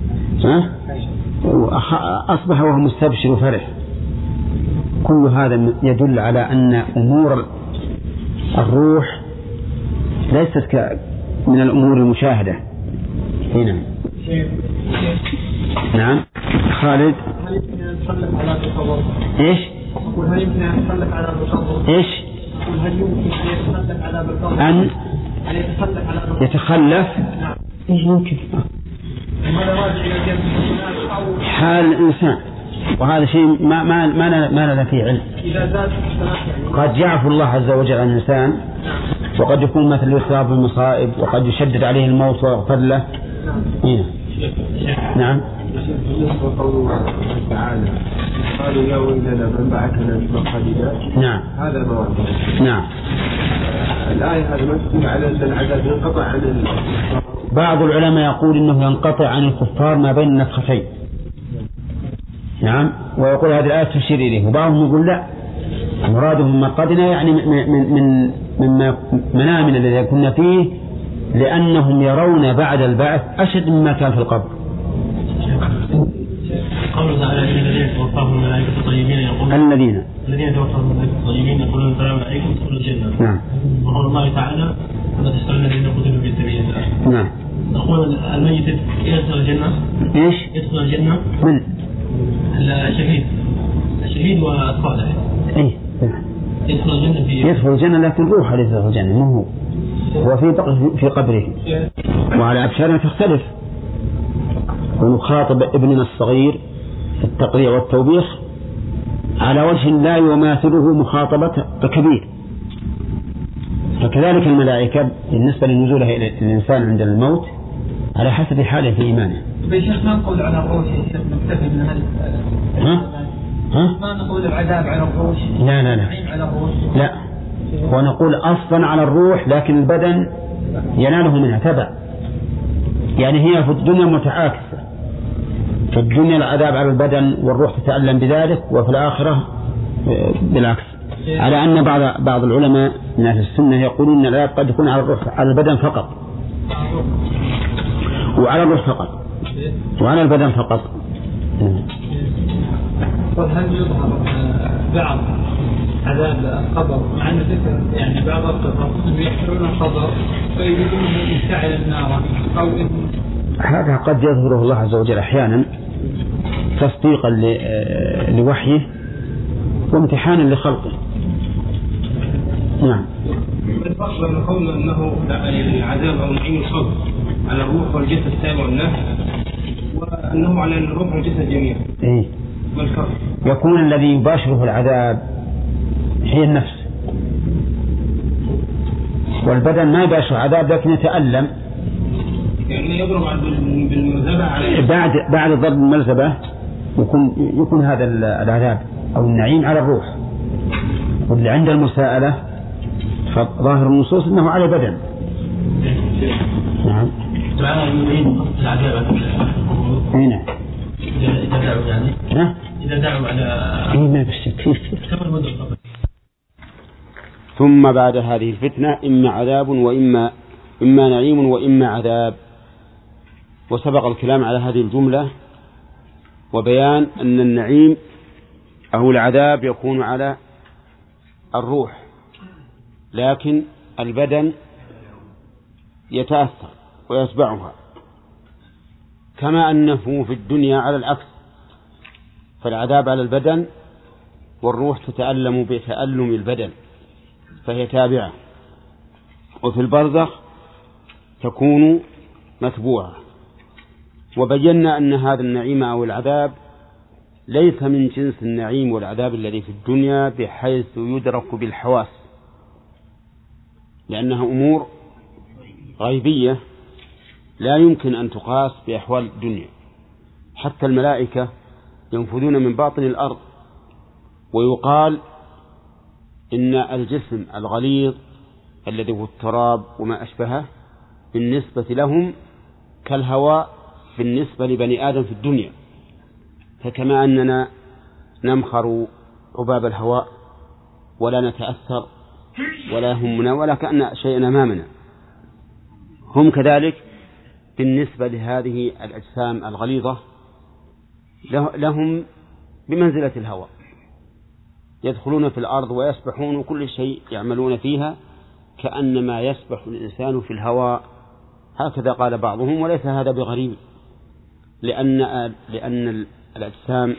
أصبح وهو مستبشر وفرح. كل هذا يدل على أن أمور الروح ليست من الأمور المشاهدة هنا. نعم خالد. هل يمكن أن نسلط على التصور؟ إيش؟ هل يمكن أن نسلط على التصور؟ إيش؟ هل يمكن أن يتسلط على التصور؟ أن يتسلط على التصور؟ يتخلف؟ نعم. إيش ممكن؟ هذا راجع إلى جنب حال الإنسان، وهذا شيء ما لنا فيه علم. إذا زاد قد يعفو الله عز وجل عن الإنسان، وقد يكون مثل الإصابة بالمصائب، وقد يشدد عليه الموت ويغفر له. نعم. بالنسبة لقوله تعالى قالوا يا ويلنا من بعثنا من مرقدنا، نعم، هذا ما واضح. نعم. الآية هذه ما تدل على أن العذاب ينقطع عن بعض العلماء يقول إنه ينقطع عن الكفار ما بين النفختين، نعم، ويقول هذه الآية تشير إليه. وبعضهم يقول لا، مرادهم من مرقدنا يعني من منامنا الذي كنا فيه، لأنهم يرون بعد البعث أشد مما كان في القبر. قوله تعالى الذين توفاهم الملائكة الطيبين يقولون الذين توفاهم الملائكة الطيبين يقولون السلام عليكم ادخلوا الجنة. نعم. وقول الله تعالى ولا تسألون الذين قتلوا في سبيل الله. نعم. نقول الميت يدخل الجنة. إيش؟ يدخل الجنة. من؟ الشهيد والصالح. إيه. يدخل الجنة يدخل الجنة، لكن روحه ليس يدخل الجنة، ما هو في قبره. وعلى أبشارنا تختلف. ونخاطب ابننا الصغير في التقريع والتوبيخ على وجه لا يماثله مخاطبة كبير. فكذلك الملائكة بالنسبة لنزولها إلى الإنسان عند الموت على حسب حاله في إيمانه. بشيخ ما نقول على الروح نكتفي من هذا. ما نقول العذاب على الروح. لا على الروح. لا، ونقول أصلا على الروح، لكن البدن يناله منها تبع. يعني هي في الدنيا متعاكسة، في الدنيا العذاب على البدن والروح تتألم بذلك، وفي الآخرة بالعكس. على أن بعض العلماء من أهل السنة يقولون أن العذاب قد يكون على الروح، على البدن فقط، وعلى الروح فقط، وعلى البدن فقط. هل يظهر بعض عذاب القبر مع أن ذكر يعني بعض القبر يحفرون القبر فيريدون أن يشتعل النار أو هذا قد يظهره الله عز وجل أحيانا تصديقا لوحيه وامتحانا لخلقه. نعم. الفصل من قول أنه العذاب أو نعيم الصبر على الروح والجسد السابع والنفس، وأنه على الروح والجسد جميعا. إيه؟ يكون الذي يباشره العذاب هي النفس، والبدن ما يباشر العذاب لكن يتألم. يعني يضرب بالمرزبة على بعد ضرب المرزبة يكون هذا العذاب أو النعيم على الروح. واللي عند المساءلة فظاهر النصوص أنه على البدن. نعم. هنا إذا دعوا يعني إذا دعوا على ما بالشك. ثم بعد هذه الفتنة إما عذاب إما نعيم وإما عذاب. وسبق الكلام على هذه الجملة وبيان أن النعيم أو العذاب يكون على الروح، لكن البدن يتأثر ويتبعها، كما أنه في الدنيا على العكس، فالعذاب على البدن والروح تتألم بتألم البدن فهي تابعة، وفي البرزخ تكون متبوعة. وبينا أن هذا النعيم أو العذاب ليس من جنس النعيم والعذاب الذي في الدنيا بحيث يدرك بالحواس، لأنها أمور غيبية لا يمكن أن تقاس بأحوال الدنيا. حتى الملائكة ينفذون من باطن الأرض، ويقال إن الجسم الغليظ الذي هو التراب وما أشبهه بالنسبة لهم كالهواء بالنسبة لبني آدم في الدنيا، فكما أننا نمخر عباب الهواء ولا نتأثر ولا يهمنا ولا كأن شيء أمامنا، هم كذلك بالنسبة لهذه الأجسام الغليظة لهم بمنزلة الهواء، يدخلون في الأرض ويسبحون وكل شيء يعملون فيها كأنما يسبح الإنسان في الهواء. هكذا قال بعضهم، وليس هذا بغريب، لأن الأجسام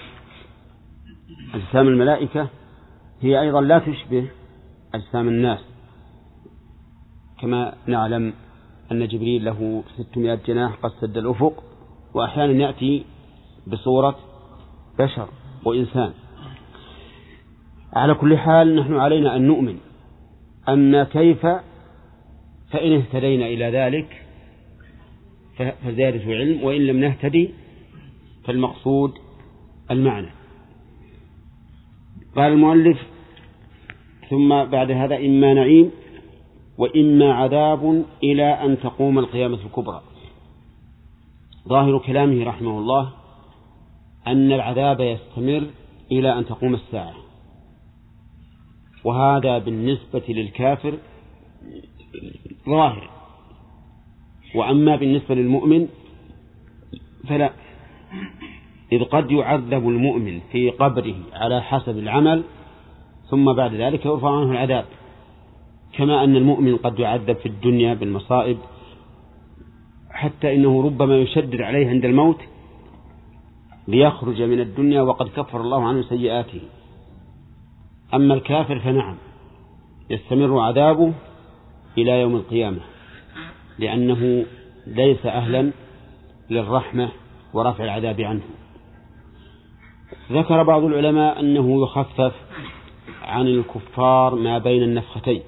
الملائكة هي أيضا لا تشبه أجسام الناس، كما نعلم أن جبريل له 600 جناح قد سد الأفق، وأحيانا يأتي بصورة بشر وإنسان. على كل حال نحن علينا أن نؤمن، أما كيف فإن اهتدينا إلى ذلك فزيادة علم، وإن لم نهتدي فالمقصود المعنى. قال المؤلف ثم بعد هذا إما نعيم وإما عذاب إلى أن تقوم القيامة الكبرى. ظاهر كلامه رحمه الله أن العذاب يستمر إلى أن تقوم الساعة، وهذا بالنسبة للكافر ظاهر، وأما بالنسبة للمؤمن فلا، إذ قد يعذب المؤمن في قبره على حسب العمل ثم بعد ذلك يرفع عنه العذاب، كما أن المؤمن قد يعذب في الدنيا بالمصائب حتى إنه ربما يشدد عليه عند الموت ليخرج من الدنيا وقد كفر الله عنه سيئاته. أما الكافر فنعم يستمر عذابه إلى يوم القيامة، لأنه ليس أهلا للرحمة ورفع العذاب عنه. ذكر بعض العلماء أنه يخفف عن الكفار ما بين النفختين،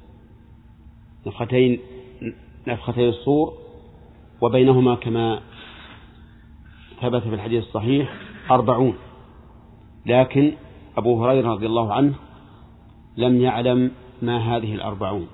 نفختي الصور، وبينهما كما ثبت في الحديث الصحيح 40، لكن أبو هريرة رضي الله عنه لم يعلم ما هذه 40.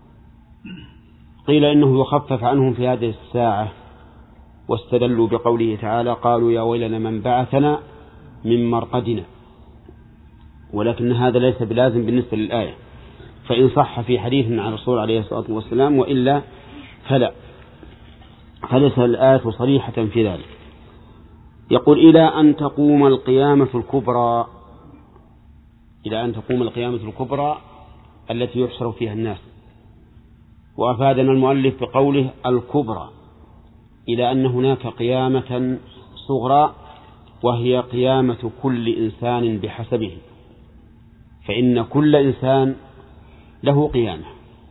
قيل إنه يخفف عنهم في هذه الساعة، واستدلوا بقوله تعالى قالوا يا ويلنا من بعثنا من مرقدنا، ولكن هذا ليس بلازم بالنسبة للآية، فإن صح في حديث عن الرسول عليه الصلاة والسلام وإلا فلا، فليس الآية صريحة في ذلك. يقول إلى أن تقوم القيامة الكبرى، إلى أن تقوم القيامة الكبرى التي يحشر فيها الناس. وأفادنا المؤلف بقوله الكبرى إلى أن هناك قيامة صغرى وهي قيامة كل إنسان بحسبه، فإن كل إنسان له قيامة،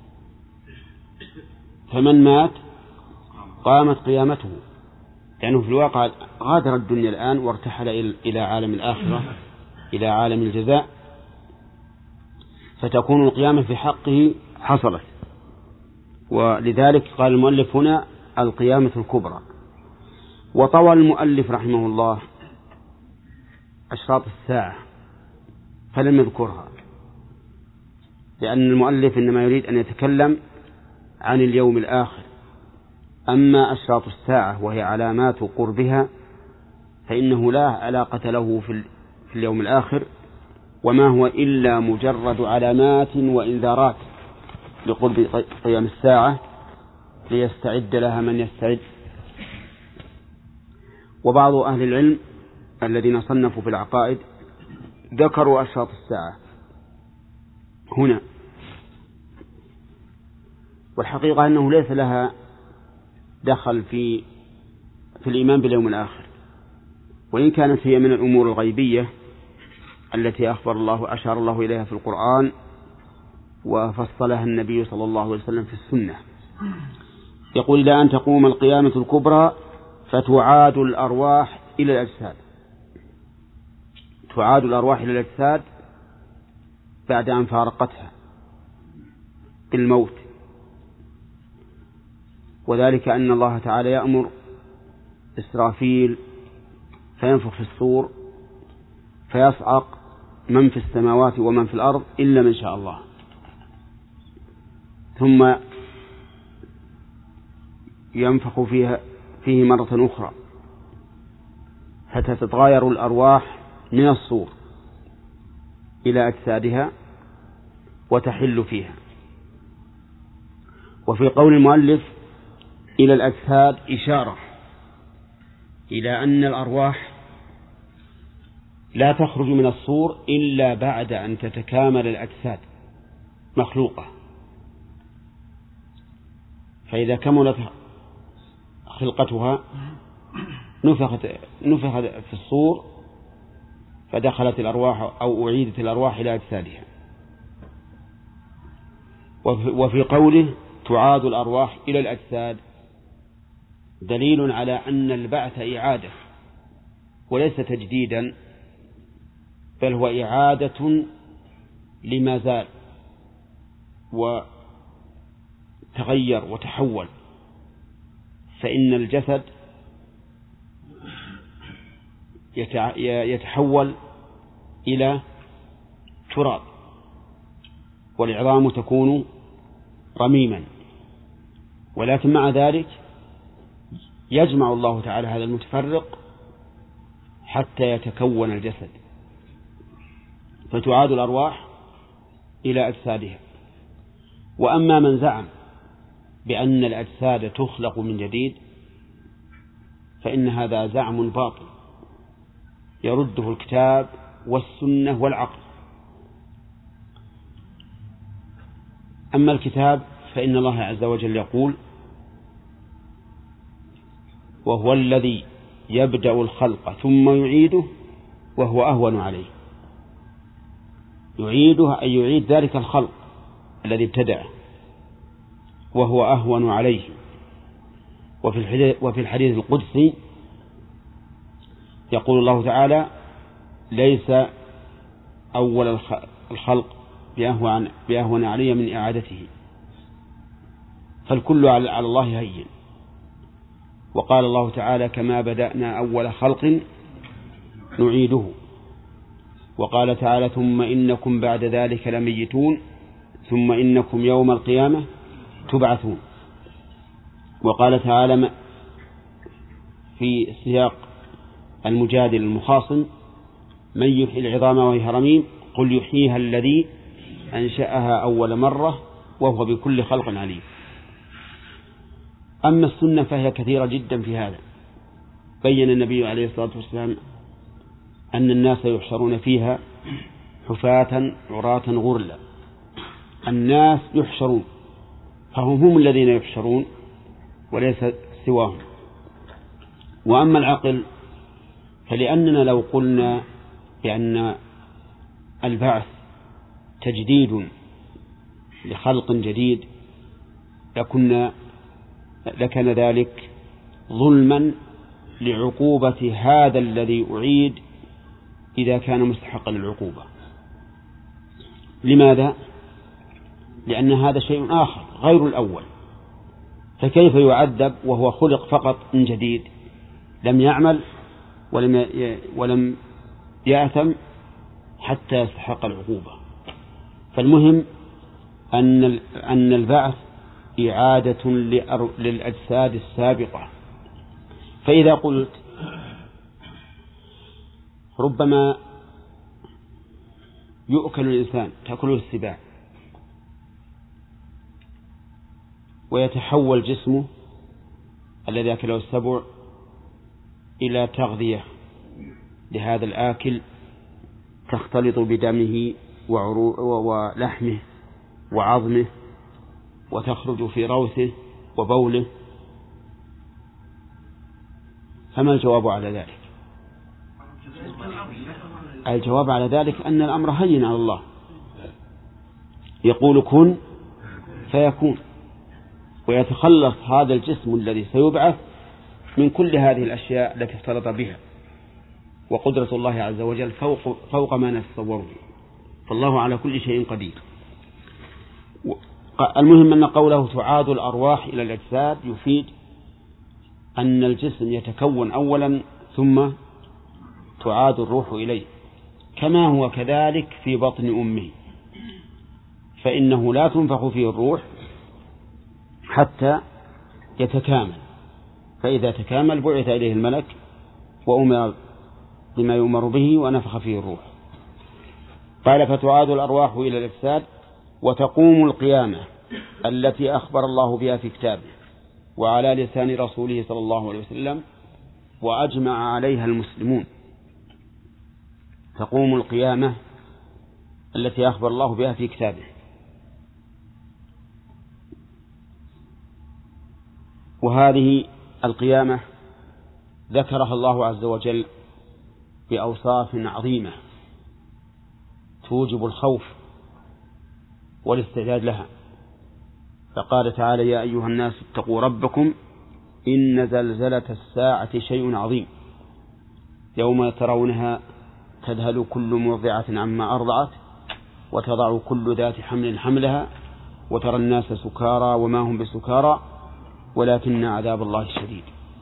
فمن مات قامت قيامته، لأنه في الواقع غادر الدنيا الآن وارتحل إلى عالم الآخرة، إلى عالم الجزاء، فتكون القيامة في حقه حصلت. ولذلك قال المؤلف هنا القيامة الكبرى. وطوى المؤلف رحمه الله أشراط الساعة فلم يذكرها، لأن المؤلف إنما يريد أن يتكلم عن اليوم الآخر أما أشراط الساعة وهي علامات قربها فإنه لا علاقة له في اليوم الآخر، وما هو إلا مجرد علامات وإنذارات لقرب قيام الساعة ليستعد لها من يستعد. وبعض أهل العلم الذين صنفوا في العقائد ذكروا أشراط الساعة هنا، والحقيقة أنه ليس لها دخل في الإيمان باليوم الآخر، وإن كانت هي من الأمور الغيبية التي أشار الله إليها في القرآن وفصلها النبي صلى الله عليه وسلم في السنة. يقول: إلى أن تقوم القيامة الكبرى فتعاد الأرواح إلى الأجساد. تعاد الأرواح إلى الأجساد بعد أن فارقتها بالموت، وذلك أن الله تعالى يأمر إسرافيل فينفخ في الصور فيصعق من في السماوات ومن في الأرض إلا من شاء الله، ثم ينفخ فيه مرة أخرى حتى تتغير الأرواح من الصور إلى أجسادها وتحل فيها. وفي قول المؤلف إلى الأجساد إشارة إلى أن الأرواح لا تخرج من الصور إلا بعد أن تتكامل الأجساد مخلوقة، فإذا كملت خلقتها نفخت في الصور فدخلت الأرواح أو أعيدت الأرواح إلى أجسادها. وفي قوله تعاد الأرواح إلى الأجساد دليل على أن البعث إعادة وليس تجديدا، بل هو إعادة لما زال وتغير وتحول. فإن الجسد يتحول إلى تراب والعظام تكون رميما، ولكن مع ذلك يجمع الله تعالى هذا المتفرق حتى يتكون الجسد، فتعاد الأرواح إلى أجسادها. وأما من زعم بأن الأجساد تخلق من جديد فإن هذا زعم باطل يرده الكتاب والسنة والعقل. أما الكتاب فإن الله عز وجل يقول: وهو الذي يبدأ الخلق ثم يعيده وهو أهون عليه. يعيده أي يعيد ذلك الخلق الذي ابتدأه وهو أهون عليه. وفي الحديث القدسي يقول الله تعالى: ليس أول الخلق بأهون علي من إعادته، فالكل على الله هين. وقال الله تعالى: كما بدأنا أول خلق نعيده. وقال تعالى: ثم إنكم بعد ذلك لميتون ثم إنكم يوم القيامة تبعثون. وقال تعالى في سياق المجادل المخاصم: من يحيي العظام وهي رميم قل يحييها الذي أنشأها أول مرة وهو بكل خلق عليم. أما السنة فهي كثيرة جدا في هذا. بين النبي عليه الصلاة والسلام أن الناس يحشرون فيها حفاة عراة غرلا. الناس يحشرون، فهم الذين يحشرون وليس سواهم. وأما العقل فلأننا لو قلنا بأن البعث تجديد لخلق جديد لكان ذلك ظلما لعقوبة هذا الذي أعيد إذا كان مستحقا للعقوبة. لماذا؟ لأن هذا شيء آخر غير الأول، فكيف يعذب وهو خلق فقط من جديد، لم يعمل ولم يأثم حتى يستحق العقوبة. فالمهم أن البعث إعادة للأجساد السابقة. فإذا قلت ربما يؤكل الإنسان تأكله السباع ويتحول جسمه الذي أكله السبع إلى تغذية لهذا الآكل تختلط بدمه ولحمه وعظمه وتخرج في روثه وبوله، فما الجواب على ذلك؟ الجواب على ذلك أن الأمر هين على الله، يقول كن فيكون، ويتخلص هذا الجسم الذي سيبعث من كل هذه الأشياء التي اختلط بها، وقدرة الله عز وجل فوق ما نتصوره، فالله على كل شيء قدير. المهم أن قوله تعاد الأرواح إلى الأجساد يفيد أن الجسم يتكون أولا ثم تعاد الروح إليه، كما هو كذلك في بطن أمه، فإنه لا تنفخ فيه الروح حتى يتكامل، فإذا تكامل بعث إليه الملك وأمر بما يؤمر به ونفخ فيه الروح. قال فتعاد الأرواح إلى الأجساد وتقوم القيامة التي أخبر الله بها في كتابه وعلى لسان رسوله صلى الله عليه وسلم وأجمع عليها المسلمون. تقوم القيامة التي أخبر الله بها في كتابه، وهذه القيامة ذكرها الله عز وجل بأوصاف عظيمة توجب الخوف والاستعداد لها. فقال تعالى يا أيها الناس اتقوا ربكم إن زلزلة الساعة شيء عظيم يوم ترونها تذهل كل مرضعة عما أرضعت وتضع كل ذات حمل حملها وترى الناس سكارى وما هم بسكارى ولكن عذاب الله شديد.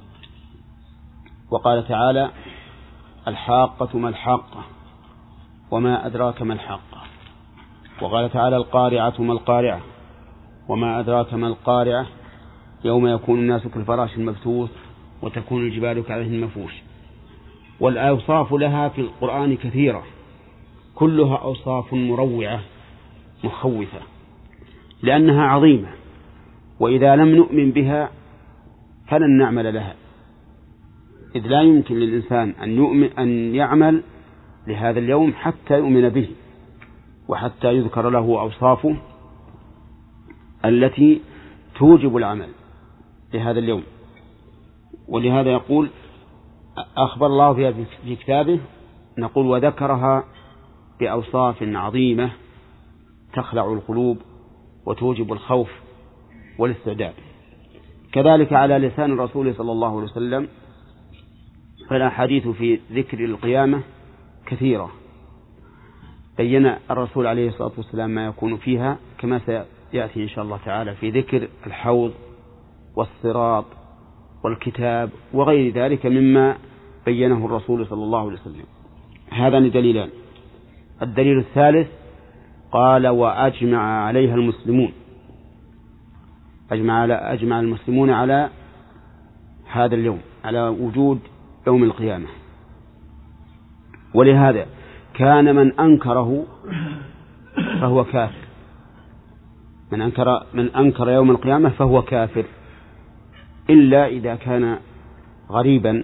وقال تعالى الحاقة ما الحاقة وما أدراك ما الحاقة. وقال تعالى القارعة ما القارعة وما أدراك ما القارعة يوم يكون الناس كالفراش المبثوث وتكون الجبال كعهن المنفوش. والأوصاف لها في القرآن كثيرة كلها أوصاف مروعة مخوفة لأنها عظيمة، وإذا لم نؤمن بها فلن نعمل لها، إذ لا يمكن للإنسان أن يعمل لهذا اليوم حتى يؤمن به وحتى يذكر له أوصافه التي توجب العمل لهذا اليوم. ولهذا يقول أخبر الله فيها في كتابه، نقول وذكرها بأوصاف عظيمة تخلع القلوب وتوجب الخوف والاستعداد. كذلك على لسان الرسول صلى الله عليه وسلم فالأحاديث في ذكر القيامة كثيرة، بين الرسول عليه الصلاة والسلام ما يكون فيها كما سيأتي إن شاء الله تعالى في ذكر الحوض والصراط والكتاب وغير ذلك مما بينه الرسول صلى الله عليه وسلم. هذان دليلان. الدليل الثالث قال وأجمع عليها المسلمون، أجمع المسلمون على هذا اليوم، على وجود يوم القيامة. ولهذا كان من أنكره فهو كافر، من أنكر يوم القيامة فهو كافر، إلا إذا كان غريبا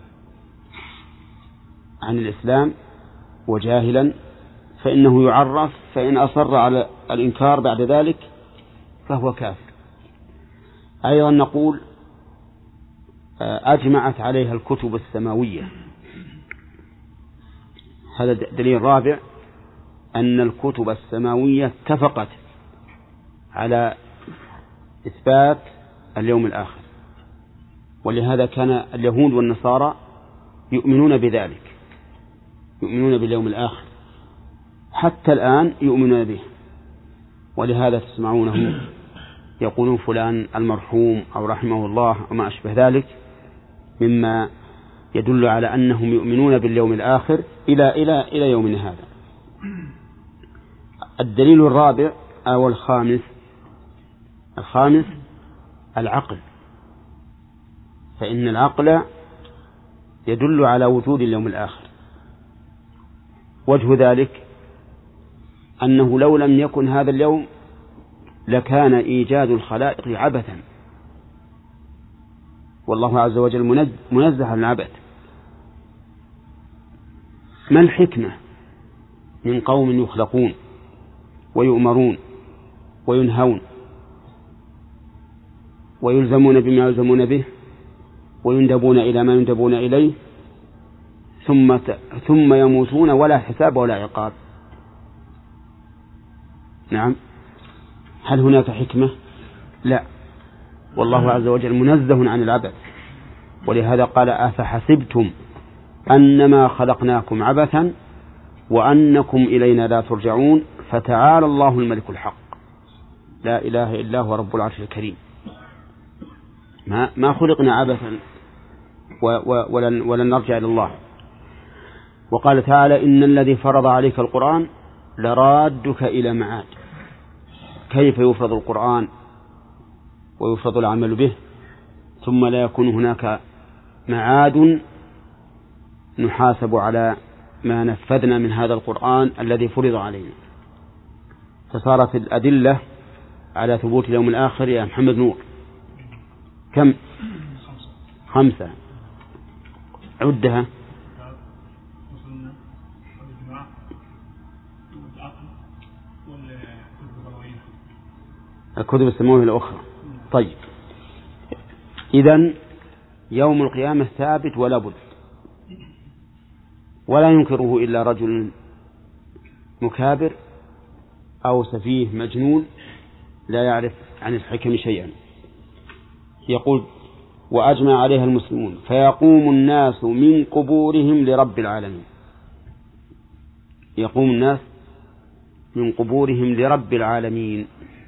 عن الإسلام وجاهلا فإنه يعرف، فإن أصر على الإنكار بعد ذلك فهو كافر. أيضا نقول أجمعت عليها الكتب السماوية، هذا دليل رابع أن الكتب السماوية اتفقت على إثبات اليوم الآخر. ولهذا كان اليهود والنصارى يؤمنون بذلك، يؤمنون باليوم الآخر، حتى الآن يؤمنون به. ولهذا تسمعونهم يقولون فلان المرحوم أو رحمه الله وما أشبه ذلك، مما يدل على أنهم يؤمنون باليوم الآخر إلى يومنا هذا. الدليل الرابع أو الخامس الخامس العقل، فإن العقل يدل على وجود اليوم الآخر. وجه ذلك أنه لو لم يكن هذا اليوم لكان إيجاد الخلائق عبثا، والله عز وجل منزه عن العبث. ما الحكمة من قوم يخلقون ويؤمرون وينهون ويلزمون بما يلزمون به ويندبون إلى ما يندبون إليه ثم يموتون ولا حساب ولا عقاب؟ نعم، هل هناك حكمة؟ لا، والله عز وجل منزه عن العبث، ولهذا قال أفحسبتم أنما خلقناكم عبثا وأنكم إلينا لا ترجعون فتعالى الله الملك الحق لا إله إلا هو رب العرش الكريم. ما خلقنا عبثا ولن نرجع إلى الله. وقال تعالى إن الذي فرض عليك القرآن لرادك إلى معاد. كيف يفرض القرآن ويفرض العمل به ثم لا يكون هناك معاد نحاسب على ما نفذنا من هذا القرآن الذي فرض علينا؟ فصارت الأدلة على ثبوت اليوم الآخر يا محمد نور كم؟ 5. عدها. الكتب السماوية الأخرى. طيب، إذن يوم القيامة ثابت ولا بد، ولا ينكره إلا رجل مكابر أو سفيه مجنون لا يعرف عن الحكم شيئا. يقول وأجمع عليها المسلمون فيقوم الناس من قبورهم لرب العالمين. يقوم الناس من قبورهم لرب العالمين،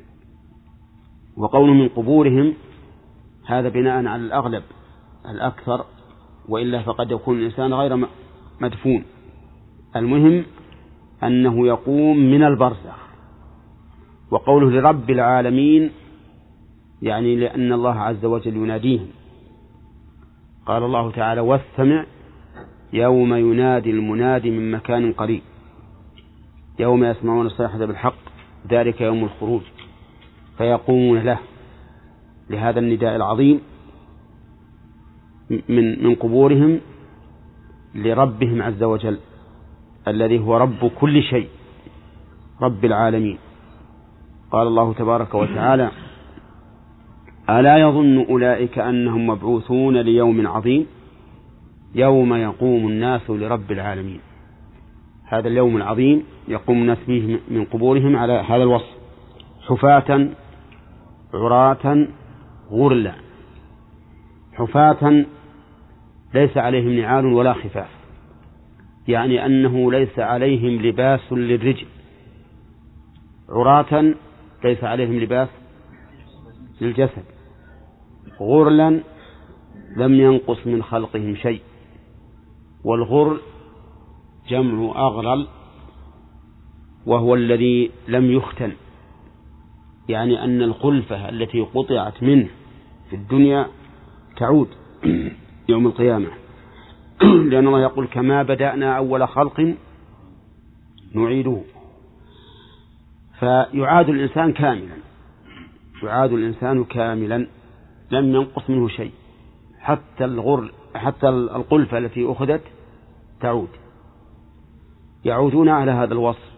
وقول من قبورهم هذا بناء على الأغلب الأكثر، وإلا فقد يكون الإنسان غير مدفون. المهم أنه يقوم من البرزخ. وقوله لرب العالمين يعني لأن الله عز وجل يناديهم. قال الله تعالى واستمع يوم ينادي المنادي من مكان قريب يوم يسمعون الصيحة بالحق ذلك يوم الخروج، فيقومون له لهذا النداء العظيم من قبورهم لربهم عز وجل الذي هو رب كل شيء، رب العالمين. قال الله تبارك وتعالى ألا يظن أولئك أنهم مبعوثون ليوم عظيم يوم يقوم الناس لرب العالمين. هذا اليوم العظيم يقوم الناس فيه من قبورهم على هذا الوصف: حفاة عراة غرلا. حفاة ليس عليهم نعال ولا خفاف، يعني أنه ليس عليهم لباس للرجل. عراة ليس عليهم لباس للجسد. غرلا لم ينقص من خلقهم شيء، والغرل جمع أغرل وهو الذي لم يختن، يعني أن الخلفة التي قطعت منه في الدنيا تعود يوم القيامة، لأن الله يقول كما بدأنا أول خلق نعيده. فيعاد الإنسان كاملا، يعاد الإنسان كاملا لم ينقص منه شيء، حتى القلفة التي أخذت تعود. يعودون على هذا الوصف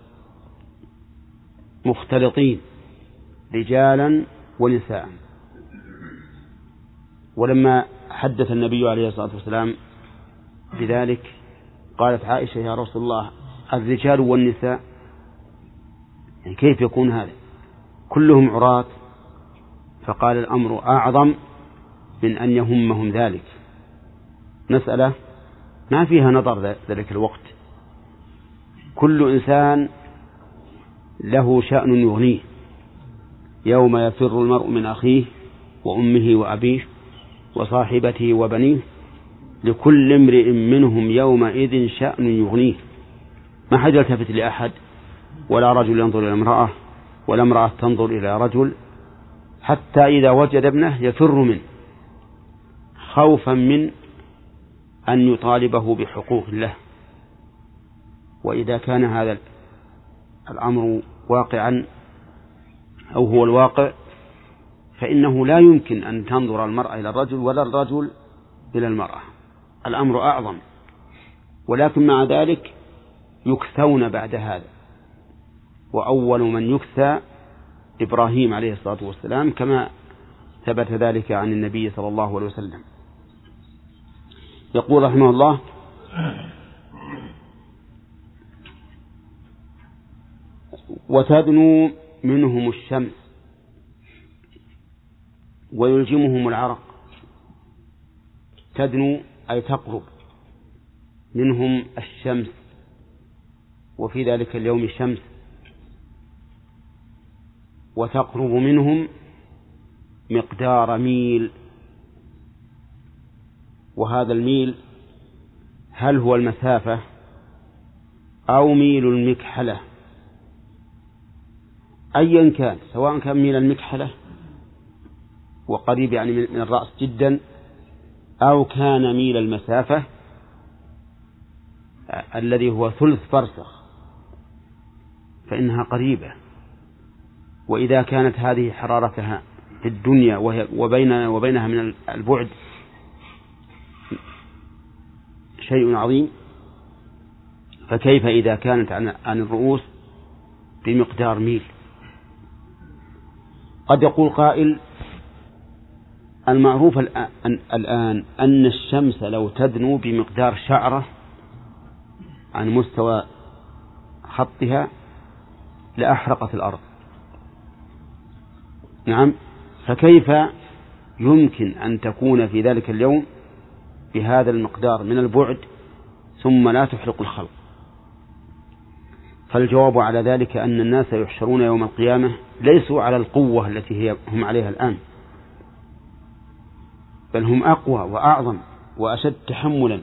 مختلطين رجالا ونساء. ولما حدث النبي عليه الصلاة والسلام بذلك قالت عائشة يا رسول الله الرجال والنساء يعني كيف يكون هذا كلهم عراة؟ فقال الأمر أعظم من أن يهمهم ذلك. مسألة ما فيها نظر ذلك الوقت، كل إنسان له شأن يغنيه يوم يفر المرء من أخيه وأمه وأبيه وصاحبته وبنيه لكل امرئ منهم يومئذ شأن يغنيه. ما حد يلتفت لأحد، ولا رجل ينظر إلى امرأة ولا امرأة تنظر إلى رجل، حتى إذا وجد ابنه يفر منه خوفا من أن يطالبه بحقوق الله. وإذا كان هذا الأمر واقعا أو هو الواقع فإنه لا يمكن أن تنظر المرأة إلى الرجل ولا الرجل إلى المرأة، الأمر أعظم. ولكن مع ذلك يكثون بعد هذا، وأول من يكثى إبراهيم عليه الصلاة والسلام كما ثبت ذلك عن النبي صلى الله عليه وسلم. يقول رحمه الله: وتدنو منهم الشمس ويلجمهم العرق. تدنو أي تقرب منهم الشمس، وفي ذلك اليوم الشمس، وتقرب منهم مقدار ميل. وهذا الميل هل هو المسافة أو ميل المكحلة؟ أيا كان، سواء كان ميل المكحلة وقريب يعني من الرأس جدا، أو كان ميل المسافة الذي هو ثلث فرسخ، فإنها قريبة. وإذا كانت هذه حرارتها في الدنيا وبينها من البعد شيء عظيم، فكيف إذا كانت عن الرؤوس بمقدار ميل؟ قد يقول قائل: المعروف الآن أن الشمس لو تدنو بمقدار شعرة عن مستوى خطها لأحرقت الأرض. نعم، فكيف يمكن أن تكون في ذلك اليوم بهذا المقدار من البعد ثم لا تحرق الخلق؟ فالجواب على ذلك أن الناس يحشرون يوم القيامة ليسوا على القوة التي هم عليها الآن، بل هم أقوى وأعظم وأشد تحملا.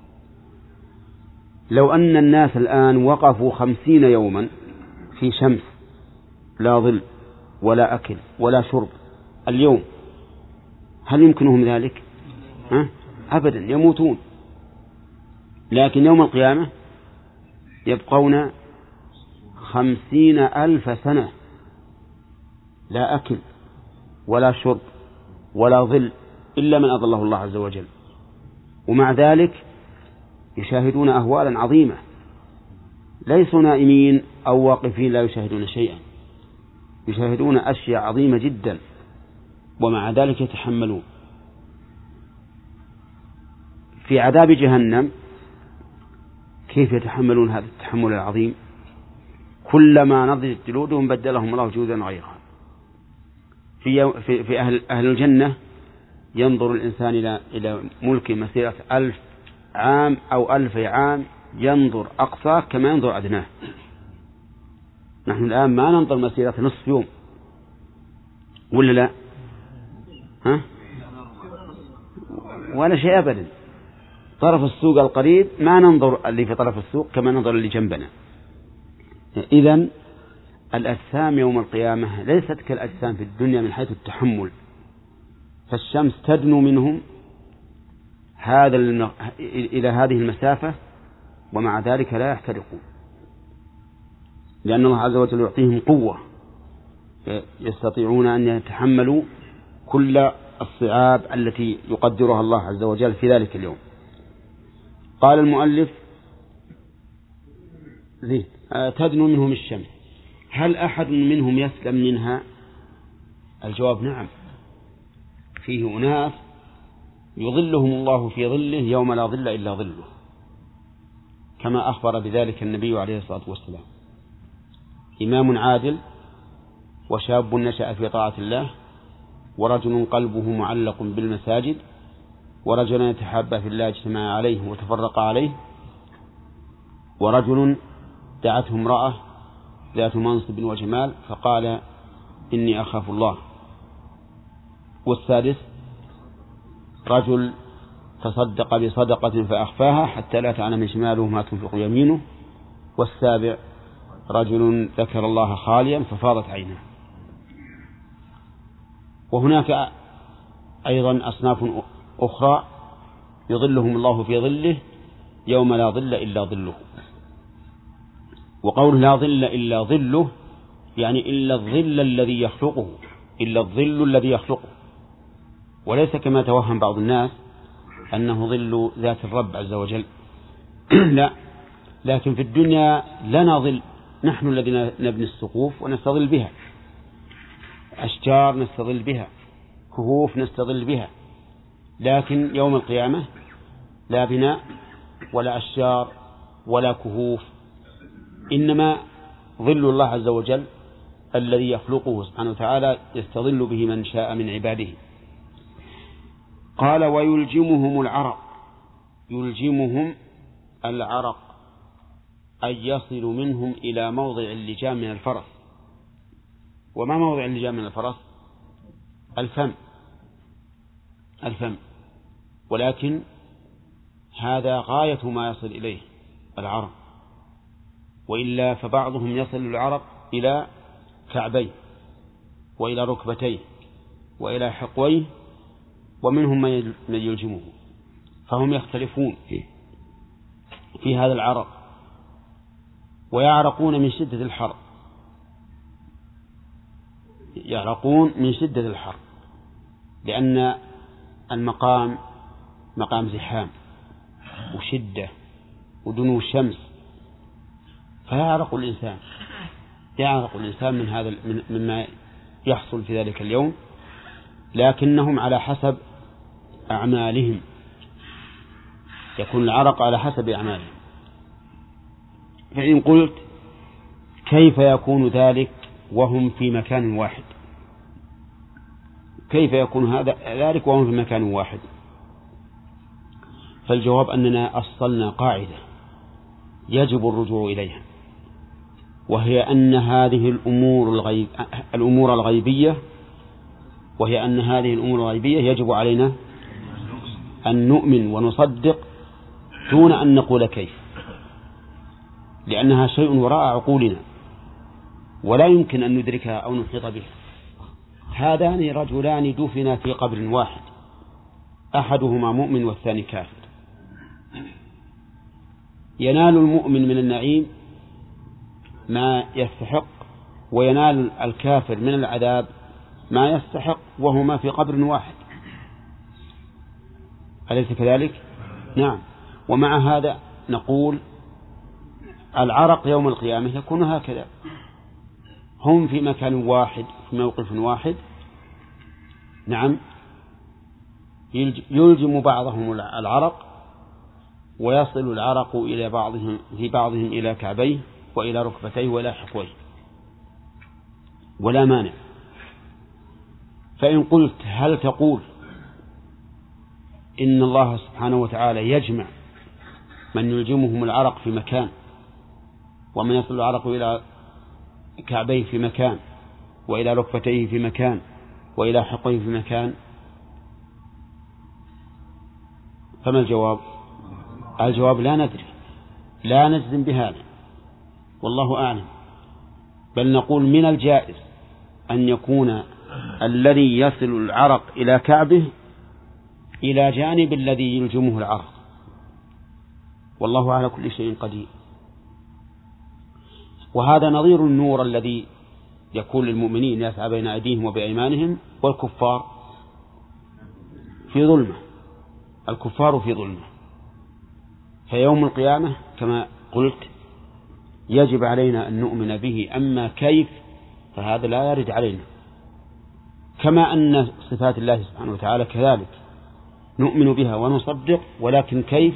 لو أن الناس الآن وقفوا 50 يوما في شمس لا ظل ولا أكل ولا شرب اليوم، هل يمكنهم ذلك؟ أبدا، يموتون. لكن يوم القيامة يبقون 50,000 سنة لا أكل ولا شرب ولا ظل إلا من أظله الله عز وجل، ومع ذلك يشاهدون أهوالا عظيمة، ليسوا نائمين أو واقفين لا يشاهدون شيئا، يشاهدون أشياء عظيمة جدا، ومع ذلك يتحملون. في عذاب جهنم كيف يتحملون هذا التحمل العظيم؟ كلما نضجت جلودهم بدلهم الله جلودا غيرها. في أهل الجنة ينظر الإنسان إلى ملك مسيرة 1000 عام أو 1000 عام، ينظر أقصاه كما ينظر أدناه. نحن الآن ما ننظر مسيرة نصف يوم ولا لا؟ ولا شيء أبدا. طرف السوق القريب ما ننظر اللي في طرف السوق كما ننظر اللي جنبنا. إذن الأجسام يوم القيامة ليست كالأجسام في الدنيا من حيث التحمل، فالشمس تدنو منهم إلى هذه المسافة ومع ذلك لا يحترقون، لأن الله عز وجل يعطيهم قوة يستطيعون أن يتحملوا كل الصعاب التي يقدرها الله عز وجل في ذلك اليوم. قال المؤلف: تدنو منهم الشمس، هل أحد منهم يسلم منها؟ الجواب: نعم، فيه أناس يظلهم الله في ظله يوم لا ظل إلا ظله، كما أخبر بذلك النبي عليه الصلاة والسلام: إمام عادل، وشاب نشأ في طاعة الله، ورجل قلبه معلق بالمساجد، ورجل يتحابى في الله اجتمع عليه وتفرق عليه، ورجل دعته امرأة ذات منصب وجمال فقال إني أخاف الله. والسادس رجل تصدق بصدقة فأخفاها حتى لا تعلم شماله ما تنفق يمينه. والسابع رجل ذكر الله خاليا ففاضت عينه. وهناك أيضا أصناف أخرى يظلهم الله في ظله يوم لا ظل إلا ظله. وقول لا ظل إلا ظله يعني إلا الظل الذي يخلقه، إلا الظل الذي يخلقه، وليس كما توهم بعض الناس أنه ظل ذات الرب عز وجل. لا، لكن في الدنيا لنا ظل، نحن الذين نبني السقوف ونستظل بها، أشجار نستظل بها، كهوف نستظل بها، لكن يوم القيامة لا بناء ولا أشجار ولا كهوف، إنما ظل الله عز وجل الذي يخلقه سبحانه وتعالى يستظل به من شاء من عباده. قال ويلجمهم العرق، يلجمهم العرق أي يصل منهم إلى موضع اللجام من الفرس. وما موضع اللجام من الفرس؟ الفم، ولكن هذا غاية ما يصل إليه العرق، وإلا فبعضهم يصل العرق إلى كعبيه وإلى ركبتيه وإلى حقويه، ومنهم من يلجمه، فهم يختلفون في هذا العرق، ويعرقون من شدة الحر، يعرقون من شدة الحر، لأن المقام مقام زحام وشدة ودنو الشمس، فيعرق الإنسان من هذا مما يحصل في ذلك اليوم، لكنهم على حسب أعمالهم، يكون العرق على حسب أعمالهم. فإن قلت كيف يكون ذلك وهم في مكان واحد؟ كيف يكون ذلك وهم في مكان واحد؟ فالجواب أننا أصلنا قاعدة يجب الرجوع إليها، وهي أن هذه الأمور الغيبية يجب علينا أن نؤمن ونصدق دون أن نقول كيف، لأنها شيء وراء عقولنا ولا يمكن أن ندركها أو نحيط بها. هذان رجلان دفنا في قبر واحد، أحدهما مؤمن والثاني كافر، ينال المؤمن من النعيم ما يستحق، وينال الكافر من العذاب ما يستحق، وهما في قبر واحد، أليس كذلك؟ نعم. ومع هذا نقول العرق يوم القيامة يكون هكذا، هم في مكان واحد في موقف واحد، نعم، يلجم بعضهم العرق، ويصل العرق إلى بعضهم إلى كعبيه وإلى ركبتيه وإلى حقويه، ولا مانع. فإن قلت هل تقول إن الله سبحانه وتعالى يجمع من يلجمهم العرق في مكان، ومن يصل العرق إلى كعبيه في مكان، وإلى ركبتيه في مكان، وإلى حقويه في مكان؟ فما الجواب؟ الجواب لا ندري، لا نجزم بهذا، والله أعلم، بل نقول من الجائز أن يكون الذي يصل العرق إلى كعبه إلى جانب الذي يلجمه العرق، والله على كل شيء قدير. وهذا نظير النور الذي يكون للمؤمنين يسعى بين أيديهم وبأيمانهم، والكفار في ظلمة، الكفار في ظلمة. فيوم القيامة كما قلت يجب علينا أن نؤمن به، أما كيف فهذا لا يرد علينا، كما أن صفات الله سبحانه وتعالى كذلك نؤمن بها ونصدق، ولكن كيف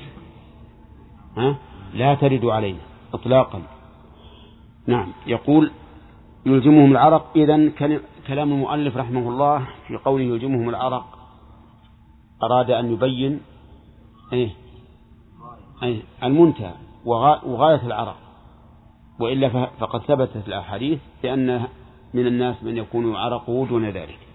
لا ترد علينا إطلاقا. نعم. يقول يلجمهم العرق. إذن كلام المؤلف رحمه الله في قوله يلجمهم العرق أراد أن يبين المنتهى وغاية العرق، وإلا فقد ثبتت الأحاديث بأن من الناس من يكون عرقه دون ذلك.